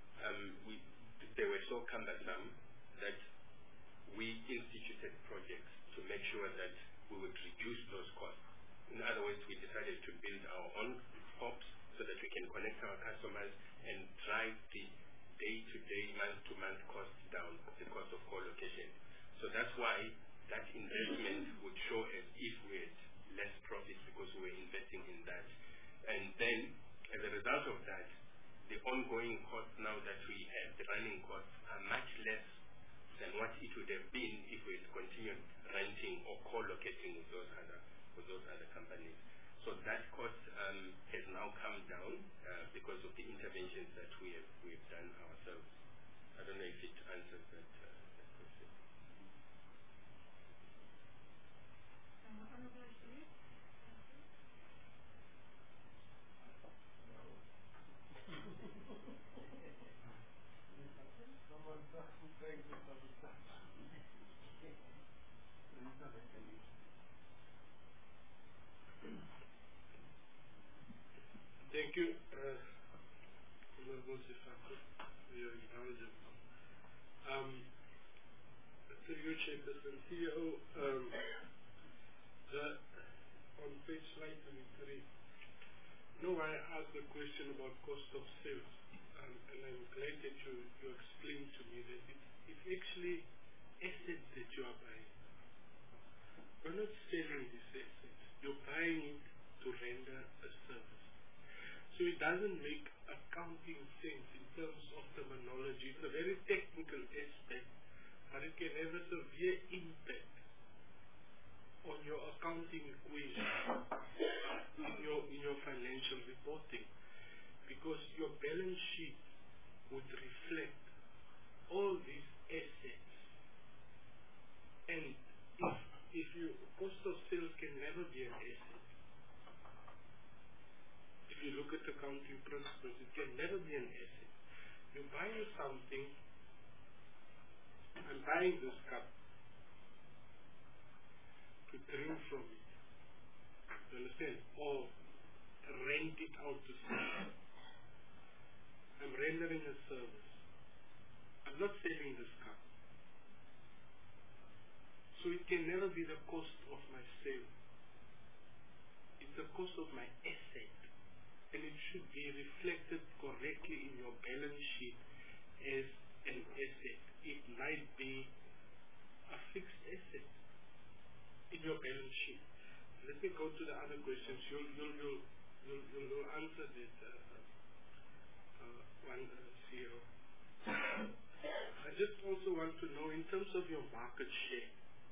They were so cumbersome that we instituted projects to make sure that we would reduce those costs. In other words, we decided to build our own POPs so that we can connect our customers and drive the day-to-day, month-to-month costs down, the cost of co-location. So that's why that investment would show as if we had less profit because we were investing in that. And then, as a result of that, the ongoing costs now that we have, the running costs, are much less than what it would have been if we had continued renting or co-locating with those other companies. So that cost has now come down because of the interventions that we have done ourselves. I don't know if it answers that question.
Thank you. Honorable Sifako, your intelligence. To you, Chairperson, CEO, on page slide 23, I asked a question about cost of sales, and I'm glad that you explained to me that it's actually assets that you are buying. You're not selling these assets. You're buying it to render a service. So it doesn't make accounting sense in terms of terminology. It's a very technical aspect, but it can have a severe impact on your accounting equation, in your financial reporting, because your balance sheet would reflect all these assets. And if your cost of sales can never be an asset, if you look at accounting principles, it can never be an asset. You buy something, I'm buying this cup to drink from it. You understand? Or rent it out to someone. I'm rendering a service. I'm not selling this cup. So it can never be the cost of my sale. It's the cost of my asset. And it should be reflected correctly in your balance sheet as an asset. It might be a fixed asset. in your balance sheet. Let me go to the other questions. You'll answer this one, CEO. I just also want to know, in terms of your market share.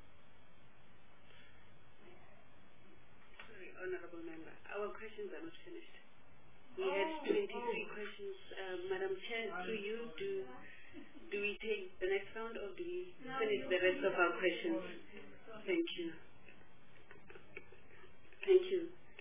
Sorry, Honorable Member, our questions are not finished. We had 23 questions. Madam Chair, through you, do we take the next round or do we finish the rest of our questions? Thank you. Thank you.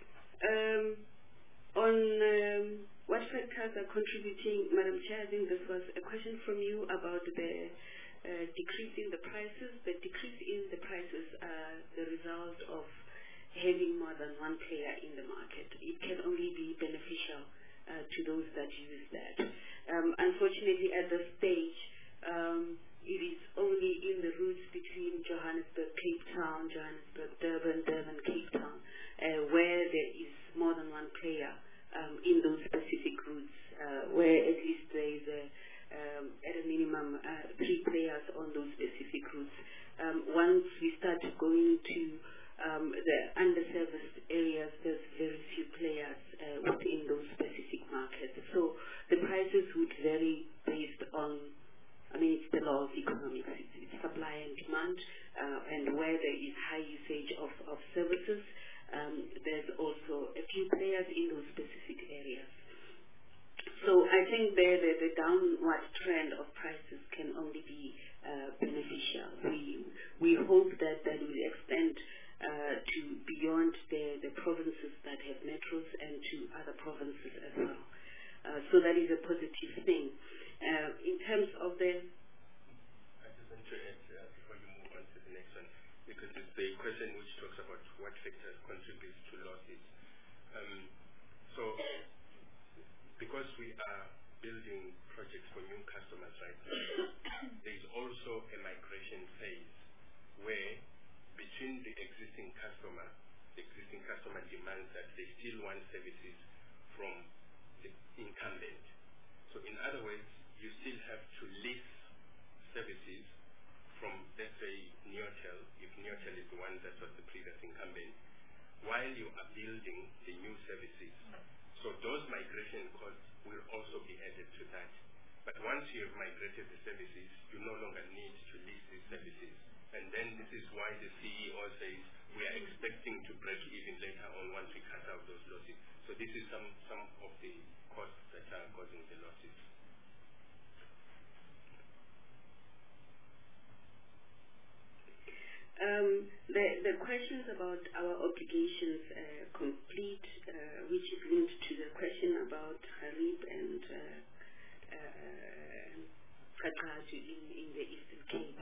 On what factors are contributing, Madam Chair, I think this was a question from you about the decrease in the prices. The decrease in the prices are the result of having more than one player in the market. It can only be beneficial to those that use that. Unfortunately, at this stage, it is only in the routes between Johannesburg, Cape Town, Johannesburg, Durban, Durban, Cape Town, where there is more than one player in those specific routes, where at least there is at a minimum 3 players on those specific routes. Once we start going to the underserviced areas, there's very few players within those specific markets. So the prices would vary based on, it's the law of economics. It's supply and demand, and where there is high usage of services, there's also a few players in those specific areas. So I think the downward trend of prices can only be beneficial. We hope that will extend to beyond the provinces that have metros and to other provinces as well. So that is a positive thing. In terms of the...
I just want to add before you move on to the next one, because it's the question which talks about what factors contribute to losses. So because we are building projects for new customers right now, there is also a migration phase where between the existing customer demands that they still want services from the incumbent. So in other words, you still have to lease services from, let's say, Neotel, if Neotel is the one that was the previous incumbent, while you are building the new services. So those migration costs will also be added to that. But once you have migrated the services, you no longer need to lease these services. And then this is why the CEO says we are expecting to break even later on once we cut out those losses. So this is some of the costs that are causing the losses.
The questions about our obligations complete, which is linked to the question about Harib and Kakaju in the Eastern Cape.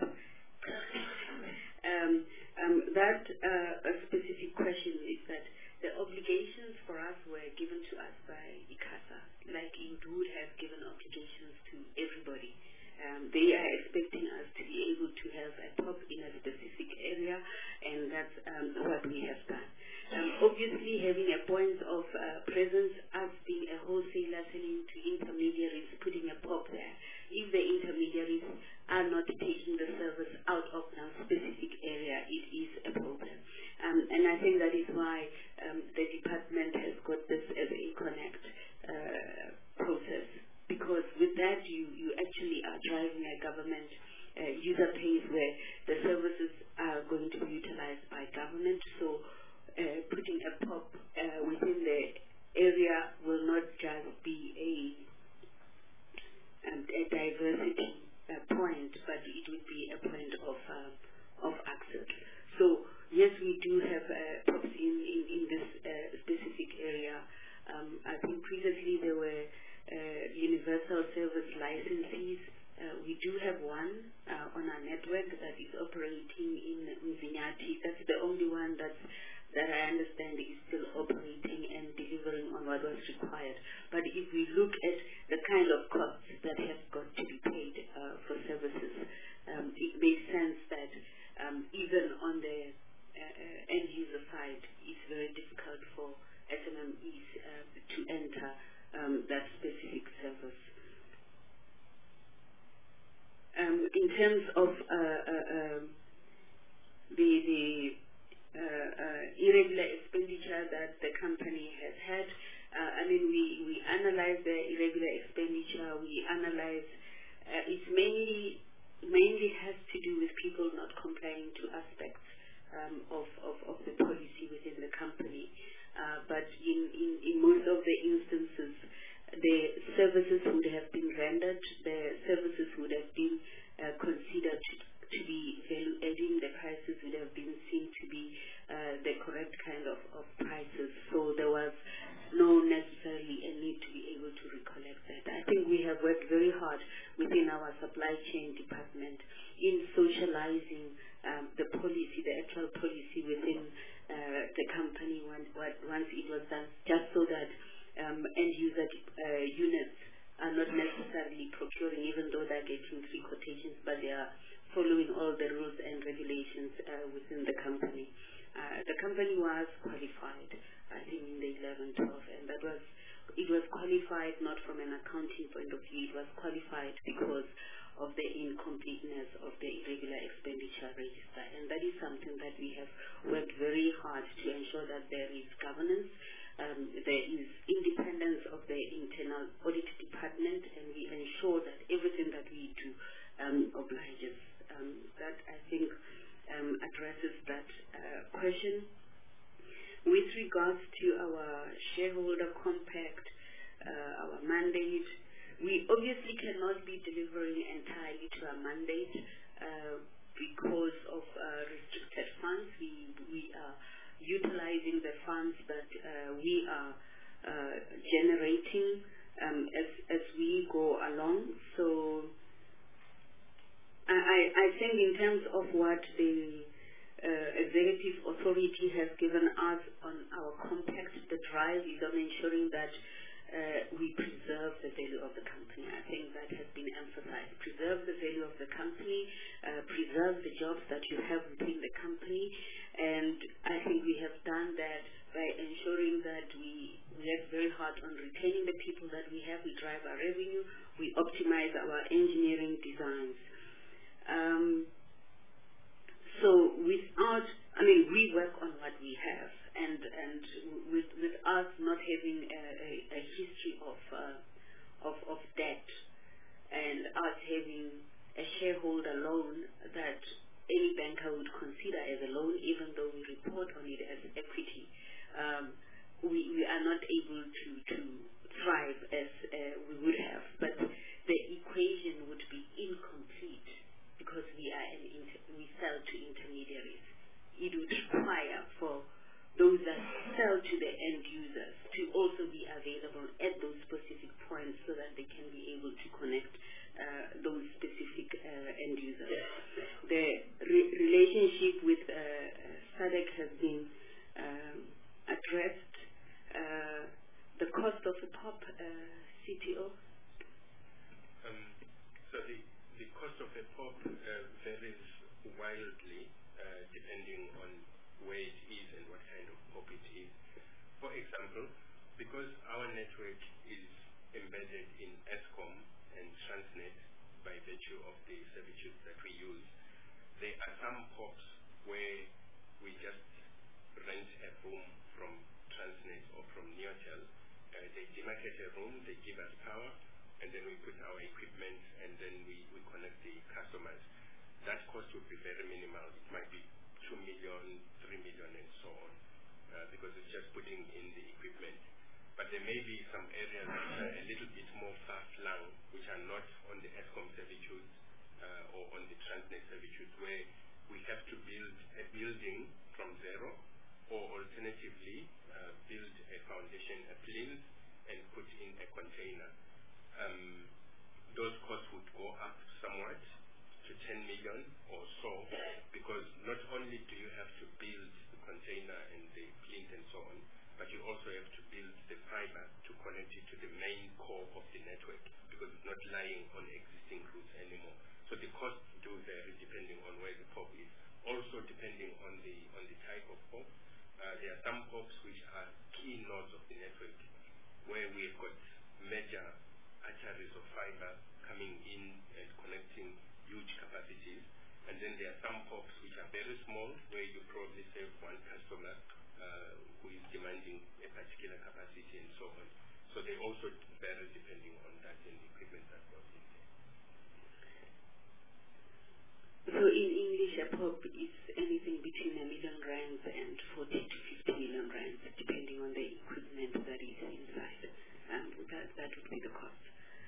That specific question is that the obligations for us were given to us by ICASA, like you would have given obligations to everybody. They are expecting us to be able to have a top in a specific area, and that's what we have done. Obviously, having a point of presence, us being a wholesaler selling to intermediaries, putting a POP there, if the intermediaries are not taking the service out of a specific area, it is a problem. And I think that is why the department has got this as a connect process. Because with that, you actually are driving a government user pays where the services are going to be utilized by government. So putting a POP within the area will not just be a diversity point, but it would be a point of access. So yes, we do have POPs in this specific area. I think previously there were universal service licensees. We do have one on our network that is operating in Mzinyati. That's the only one that I understand is still operating and delivering on what was required. But if we look at the kind of costs that have got to be paid for services, it makes sense that even on the end user side, it's very difficult for SMMEs to enter that specific service. In terms of the I mean, we analyze the irregular expenditure. We analyze. It mainly has to do with people not complying to aspects of the policy within the company. But in most of the instances, the services would have been rendered. The services would have been considered to be value-adding. The prices would have been seen to be the correct kind of prices. So there was no necessarily a need to be able to recollect that. I think we have worked very hard within our supply chain department in socializing the policy, the actual policy within the company once it was done, just so that end user units are not necessarily procuring, even though they're getting 3 quotations, but they are following all the rules and regulations within the company. The company was qualified, I think, in the 11-12, and it was qualified not from an accounting point of view. It was qualified because of the incompleteness of the irregular expenditure register, and that is something that we have worked very hard to ensure that there is governance, there is independence of the internal audit department, and we ensure that everything that we do obliges. That, I think, addresses that question. With regards to our shareholder compact, our mandate, we obviously cannot be delivering entirely to our mandate because of restricted funds. We are utilizing the funds that we are generating as we go along. So I think in terms of what the executive authority has given us on our compact, the drive is on ensuring that we preserve the value of the company. I think that has been emphasized. Preserve the value of the company, preserve the jobs that you have within the company, and I think we have done that by ensuring that we work very hard on retaining the people that we have. We drive our revenue. We optimize our engineering designs. So we work on what we have, and with us not having a history of debt, and us having a shareholder loan that any banker would consider as a loan, even though we report on it as equity, we are not able to thrive as we would have. But the equation would be incomplete because we sell to intermediaries. It would require for those that sell to the end users to also be available at those specific points so that they can be able to connect those specific end users. The relationship with SADC has been addressed. The cost of the POP, CTO?
So the cost of a POP varies wildly depending on where it is and what kind of POP it is. For example, because our network is embedded in Eskom and Transnet by virtue of the servitudes that we use, there are some POPs where we just rent a room from Transnet or from Neotel. They demarcate a room, they give us power, and then we put our equipment, and then we connect the customers. That cost would be very minimal. It might be 2 million, 3 million, and so on, because it's just putting in the equipment. But there may be some areas which are a little bit more far-flung, which are not on the Eskom servitudes or on the Transnet servitudes, where we have to build a building from zero, or alternatively build a foundation, a plinth, and put in a container. Those costs would go up somewhat to 10 million or so, because not only do you have to build the container and the plinth and so on, but you also have to build the fiber to connect it to the main core of the network, because it's not lying on existing routes anymore. So the costs do vary depending on where the POP is. Also depending on the type of POP. There are some POPs which are key nodes of the network, where we've got major arteries of fiber coming in and connecting huge capacities. And then there are some POPs which are very small, where you probably serve one customer who is demanding a particular capacity and so on. So they also vary depending on that and the equipment that goes in there.
So in English, a POP is anything between R1 million and 40 to 50 million rands, depending on the equipment that is inside. That would be the cost.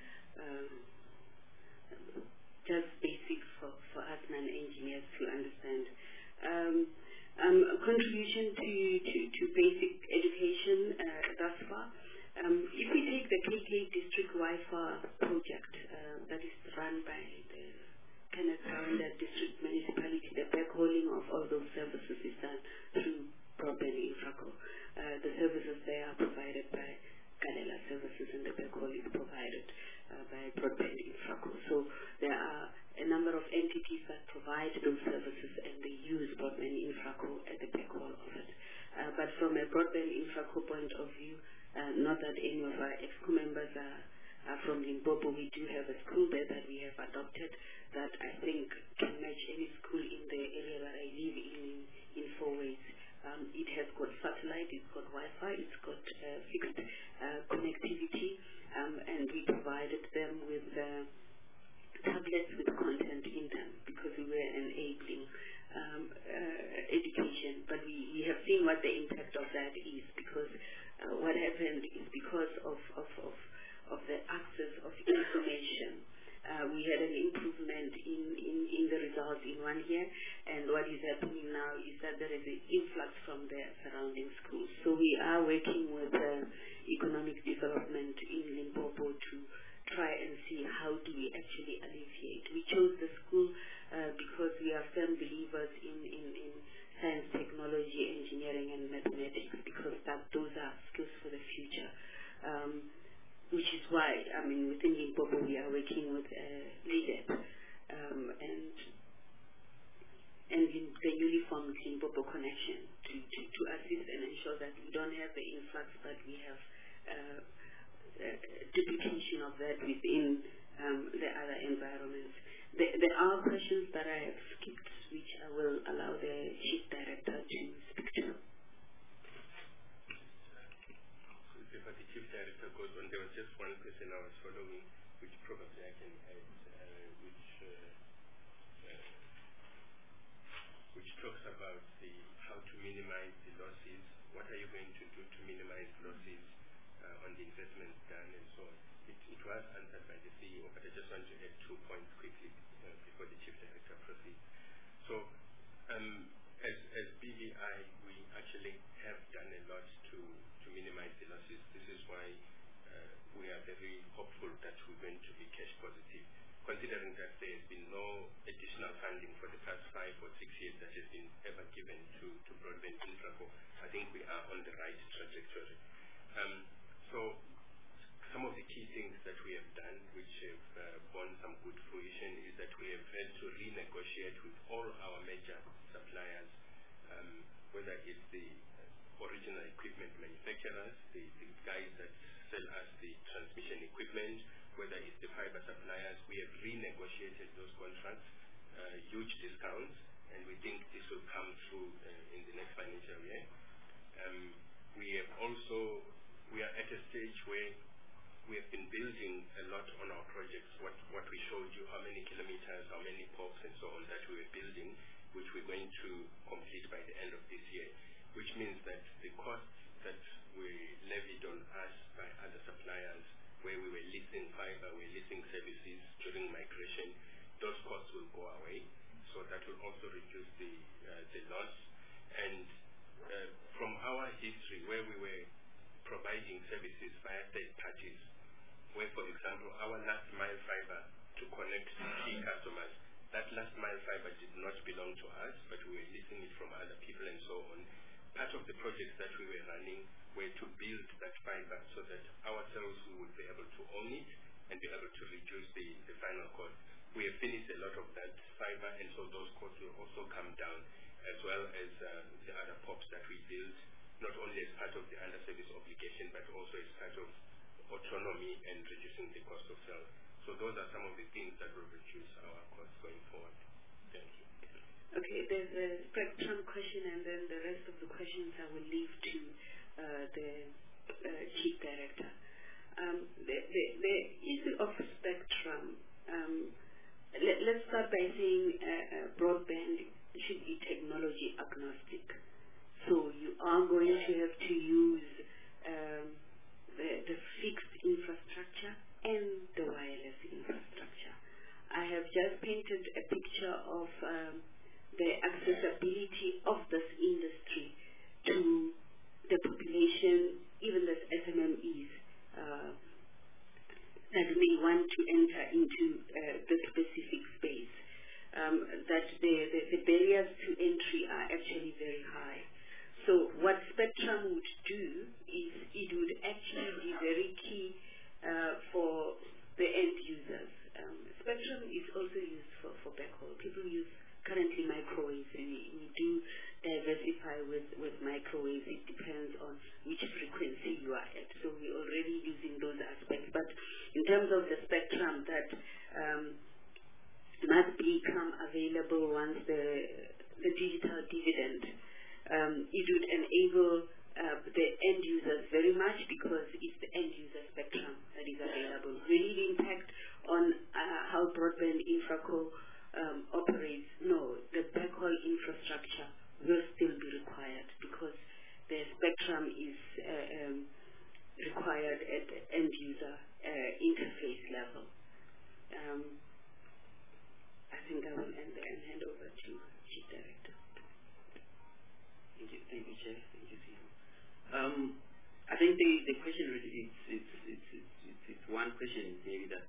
Just basic for us non-engineers to understand. Contribution to basic education thus far. If we take the KK District Wi-Fi project that is run by the Kenneth Kaunda District Municipality, the backhauling of all those services is done through broadband infraco. The services there are provided by Kalela Services and the backhaul is provided by broadband infraco. So there are a number of entities that provide those services and they use broadband infraco at the backhaul of it. But from a broadband infraco point of view, not that any of our EXCO members are from Limpopo, we do have a school there that we have adopted that I think can match any school in the area that I live in 4 ways. It has got satellite, it's got Wi-Fi, it's got fixed connectivity, and we provided them with tablets with content in them because we were enabling education. But we have seen what the impact of that is, because what happened is because of the access of information. We had an improvement in the results in 1 year, and what is happening now is that there is an influx from the surrounding schools. So we are working with economic development in Limpopo to try and see how do we actually alleviate. We chose the school because we are firm believers in science, technology, engineering, and mathematics, because those are skills for the future. Which is why, within Limpopo we are working with LEADEP and in the uniform Limpopo connection to assist and ensure that we don't have the influx, but we have duplication of that within the other environments. There are questions that I have skipped, which I will allow the Chief Director to speak to.
There was just one question I was following, which probably I can add, which talks about how to minimize the losses. What are you going to do to minimize losses on the investments done and so on? It was answered by the CEO, but I just want to add 2 points quickly before the Chief Director proceeds. So, as BVI, we actually have done a lot to minimize the losses. This is why we are very hopeful that we're going to be cash positive, considering that there has been no additional funding for the past 5 or 6 years that has been ever given to broadband infraco. I think we are on the right trajectory. So some of the key things that we have done, which have borne some good fruition, is that we have had to renegotiate with all our major suppliers, whether it's the original equipment manufacturers, the guys that sell us the transmission equipment, whether it's the fiber suppliers. We have renegotiated those contracts, huge discounts, and we think this will come through in the next financial year. We are at a stage where we have been building a lot on our projects. What we showed you, how many kilometers, how many POPs and so on that we were building, which we're going to complete by the end of this year, which means that the costs that were levied on us by other suppliers, where we were leasing fiber, we're leasing services during migration, those costs will go away. So that will also reduce the loss. And from our history, where we were providing services via third parties, where, for example, our last mile fiber to connect key customers, that last mile fiber did not belong to us, but we were leasing it from other people and so on. Part of the projects that we were running were to build that fiber so that ourselves we would be able to own it and be able to reduce the final cost. We have finished a lot of that fiber, and so those costs will also come down, as well as the other POPs that we built, not only as part of the under-service obligation, but also as part of autonomy and reducing the cost of sales. So those are some of the things that will reduce our costs going forward. Thank you.
Okay, there's a spectrum question, and then the rest of the questions I will leave to the Chief Director. The issue of spectrum, let's start by saying broadband should be technology agnostic. So you are going to have to use the fixed infrastructure and the wireless infrastructure. I have just painted a picture of the accessibility of this industry to the population, even the SMMEs that may want to enter into the specific space. That the barriers to entry are actually very high. So what spectrum would do is it would actually be very key for the end users. Spectrum is also used for backhaul. People use currently microwaves. We do diversify with microwaves. It depends on which frequency you are at. So we're already using those aspects. But in terms of the spectrum that must become available once the digital dividend, it would enable the end users very much because it's the end user spectrum that is available. Really the impact on how broadband infraco operates, no, the backhaul infrastructure will still be required because the spectrum is required at the end user interface level. I think I will end there and hand over to Chief Director.
Thank you, Chair. Thank you, CEO. I think the question really it's one question maybe that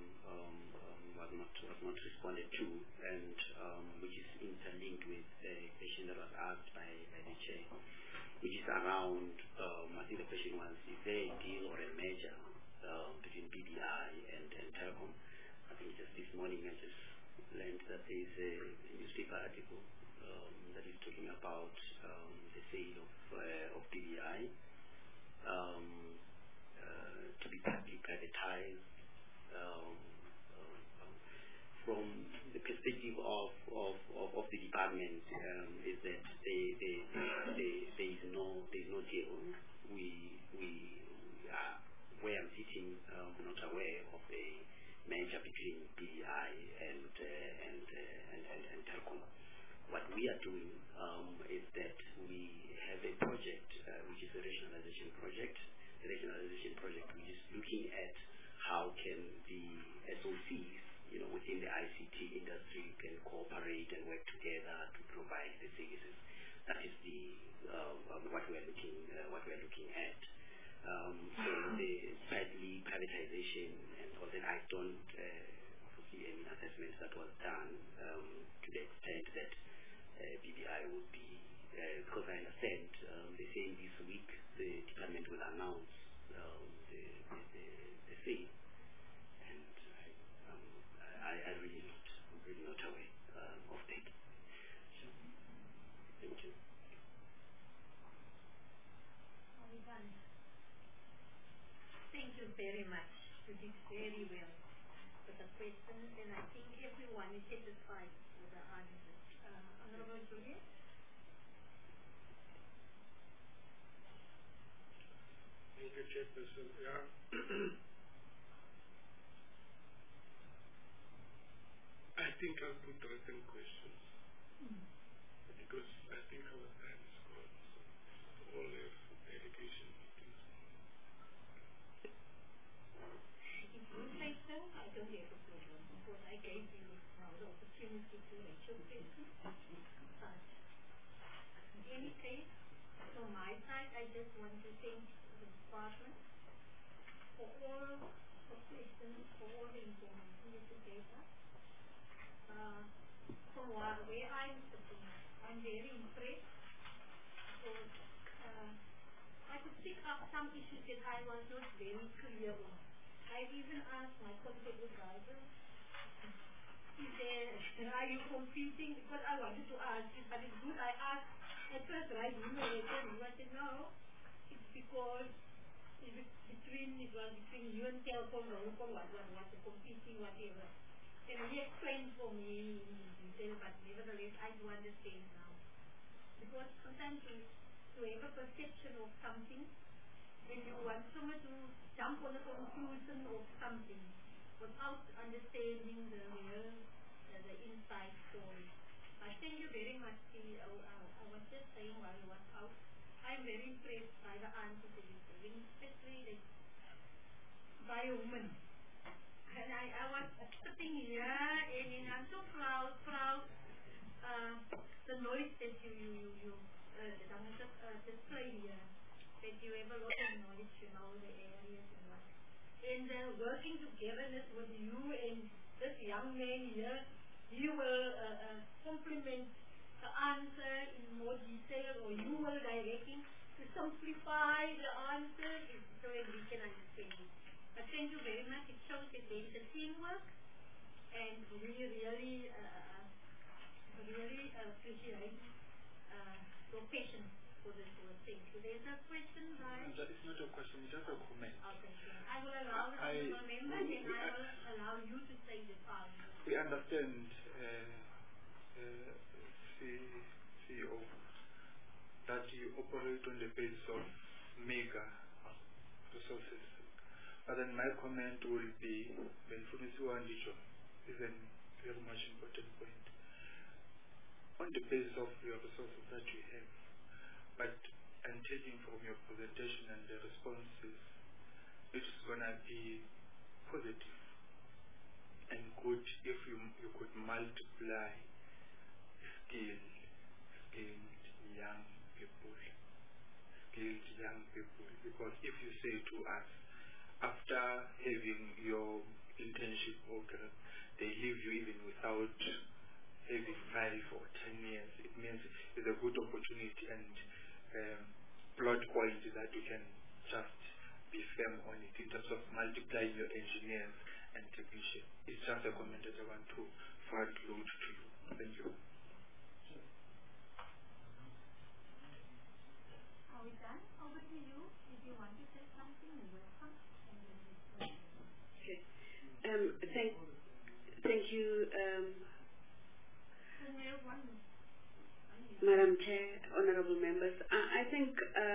was not responded to, and which is interlinked with the question that was asked by the Chair, which is around. I think the question was: is there a deal or a merger between BBI and Telkom? I think just this morning I just learned that there is a newspaper article that is talking about the sale of BBI to be partly privatized. From the perspective of the department, is that there is no deal. We are, where I'm sitting, not aware of a merger between BBI and Telkom. What we are doing is that we have a project which is a rationalization project. The rationalization project which is looking at how can the SOCs, within the ICT industry can cooperate and work together to provide the services. That is what we are looking at. So the slightly privatization, and all that I don't foresee any assessments that was done to the extent that BBI would be, because I understand they're saying this week the department will announce the sale, and I'm really not aware of that. So, thank you.
Thank you very much. You did very well with the questions, and I think everyone is satisfied with the answers. Honorable Juliet?
Thank you, Chairperson. I think I'll put written questions because I think our time is gone. So all have delegation meetings.
If you say so, I don't have a problem because I gave you now the opportunity to make your questions. But in any case, from my side, I just want to thank the department for all the questions, for all the information that you gave us. From where I'm sitting, I'm very impressed because I could pick up some issues that I was not very clear on. I've even asked my contact advisor, are you competing? Because I wanted to ask it, but it's good I asked at first, right? I said, no, it's because it was between you and Telkom, what the competing, whatever. And he explained for me in detail, but nevertheless, I do understand now. Because sometimes to have a perception of something when you want someone to jump on a conclusion of something without understanding the real, the inside story. But thank you very much, CEO. I was just saying while you was out, I'm very impressed by the answers that you're giving, especially by a woman. And I was sitting here and I'm so proud the knowledge that you display here, that you have a lot of knowledge, you know, the areas and what. And working togetherness with you and this young man here, you will complement the answer in more detail, or you will direct him to simplify the answer so that we can understand it. But thank you very much. It shows that there is a teamwork, and we really appreciate your patience for this whole thing. So there's a question, right?
That is not a question, it's just a comment.
Okay, sure. I will allow the honorable member, and I will allow you to say the part.
We understand, CEO, that you operate on the basis of mega resources. But then my comment will be, when is a very much important point. On the basis of your resources that you have, but I'm taking from your presentation and the responses, it's going to be positive and good if you could multiply skilled young people. Because if you say to us, after having your internship program, they leave you even without having 5 or 10 years, it means it's a good opportunity and plot point that you can just be firm on it in terms of multiplying your engineers and technicians. It's just a comment that I want to front load to you. Thank you.
Are we done? Over to you. If you want to say something, you're welcome.
Okay. Thank you, Madam Chair, honorable members. I think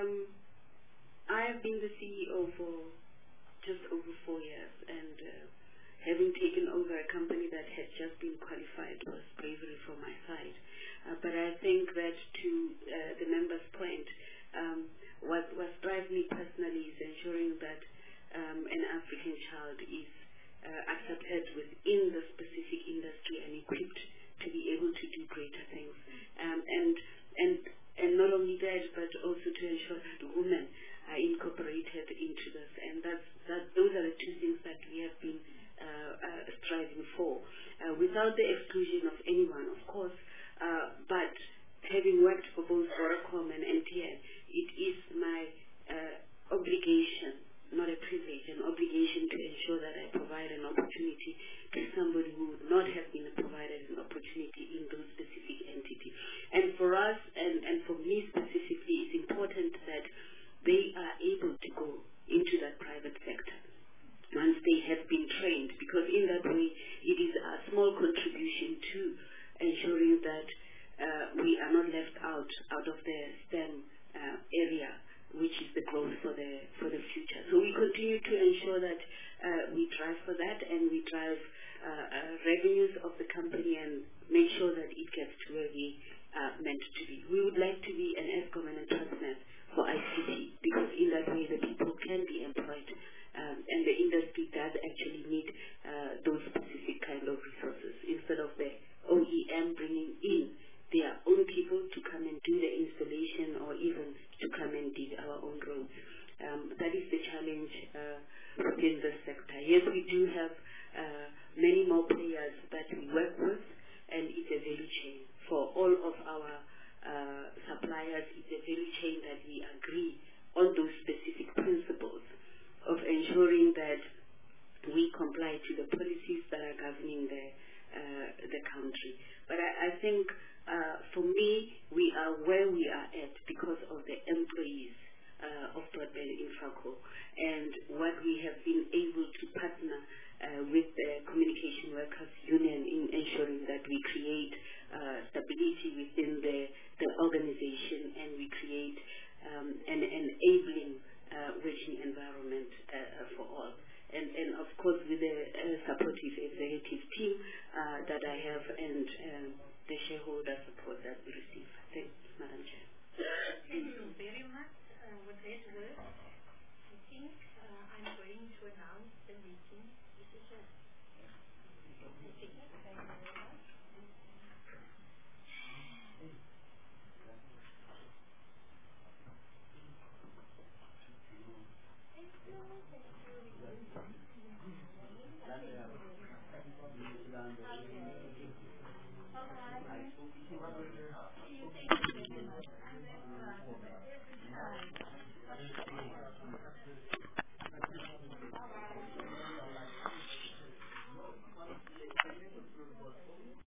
I have been the CEO for just over 4 years, and having taken over a company that had just been qualified was bravery from my side. But I think that to the member's point, what drives me personally is ensuring that an African child is accepted within the specific industry and equipped to be able to do greater things. And not only that, but also to ensure that women are incorporated into this. And those are the two things that we have been striving for, without the exclusion of anyone, of course. But having worked for both Vodacom and MTN, it is my obligation, not a privilege, an obligation to ensure that I provide an opportunity to somebody who would not have been provided an opportunity in those specific entities. And for us, and for me specifically, it's important that they are able to go into that private sector once they have been trained, because in that way it is a small contribution to ensuring that we are not left out of the STEM area, which is the growth for the future. So we continue to ensure that we drive for that, and we drive revenues of the company and make sure that it gets to where we are meant to be. We would like to be an Eskom and a Transnet for ICT, because in that way the people can be employed, and the industry does actually need those specific kind of resources, instead of the OEM bringing in their own people to come and do the installation, or even to come and dig our own roads. That is the challenge within the sector. Yes, we do have many more players that we work with, and it's a value chain. For all of our suppliers, it's a value chain that we agree on those specific principles of ensuring that we comply to the policies that are governing the country. But I think for me, we are where we are at because of the employees of Broadband Infraco, and what we have been able to partner with the Communication Workers Union in ensuring that we create stability within the organization, and we create an enabling working environment for all. And of course, with the supportive executive team that I have and the shareholder support that we receive. Thanks, Madam Chair.
Thank you very much. With that word, I think I'm going to announce the meeting. This is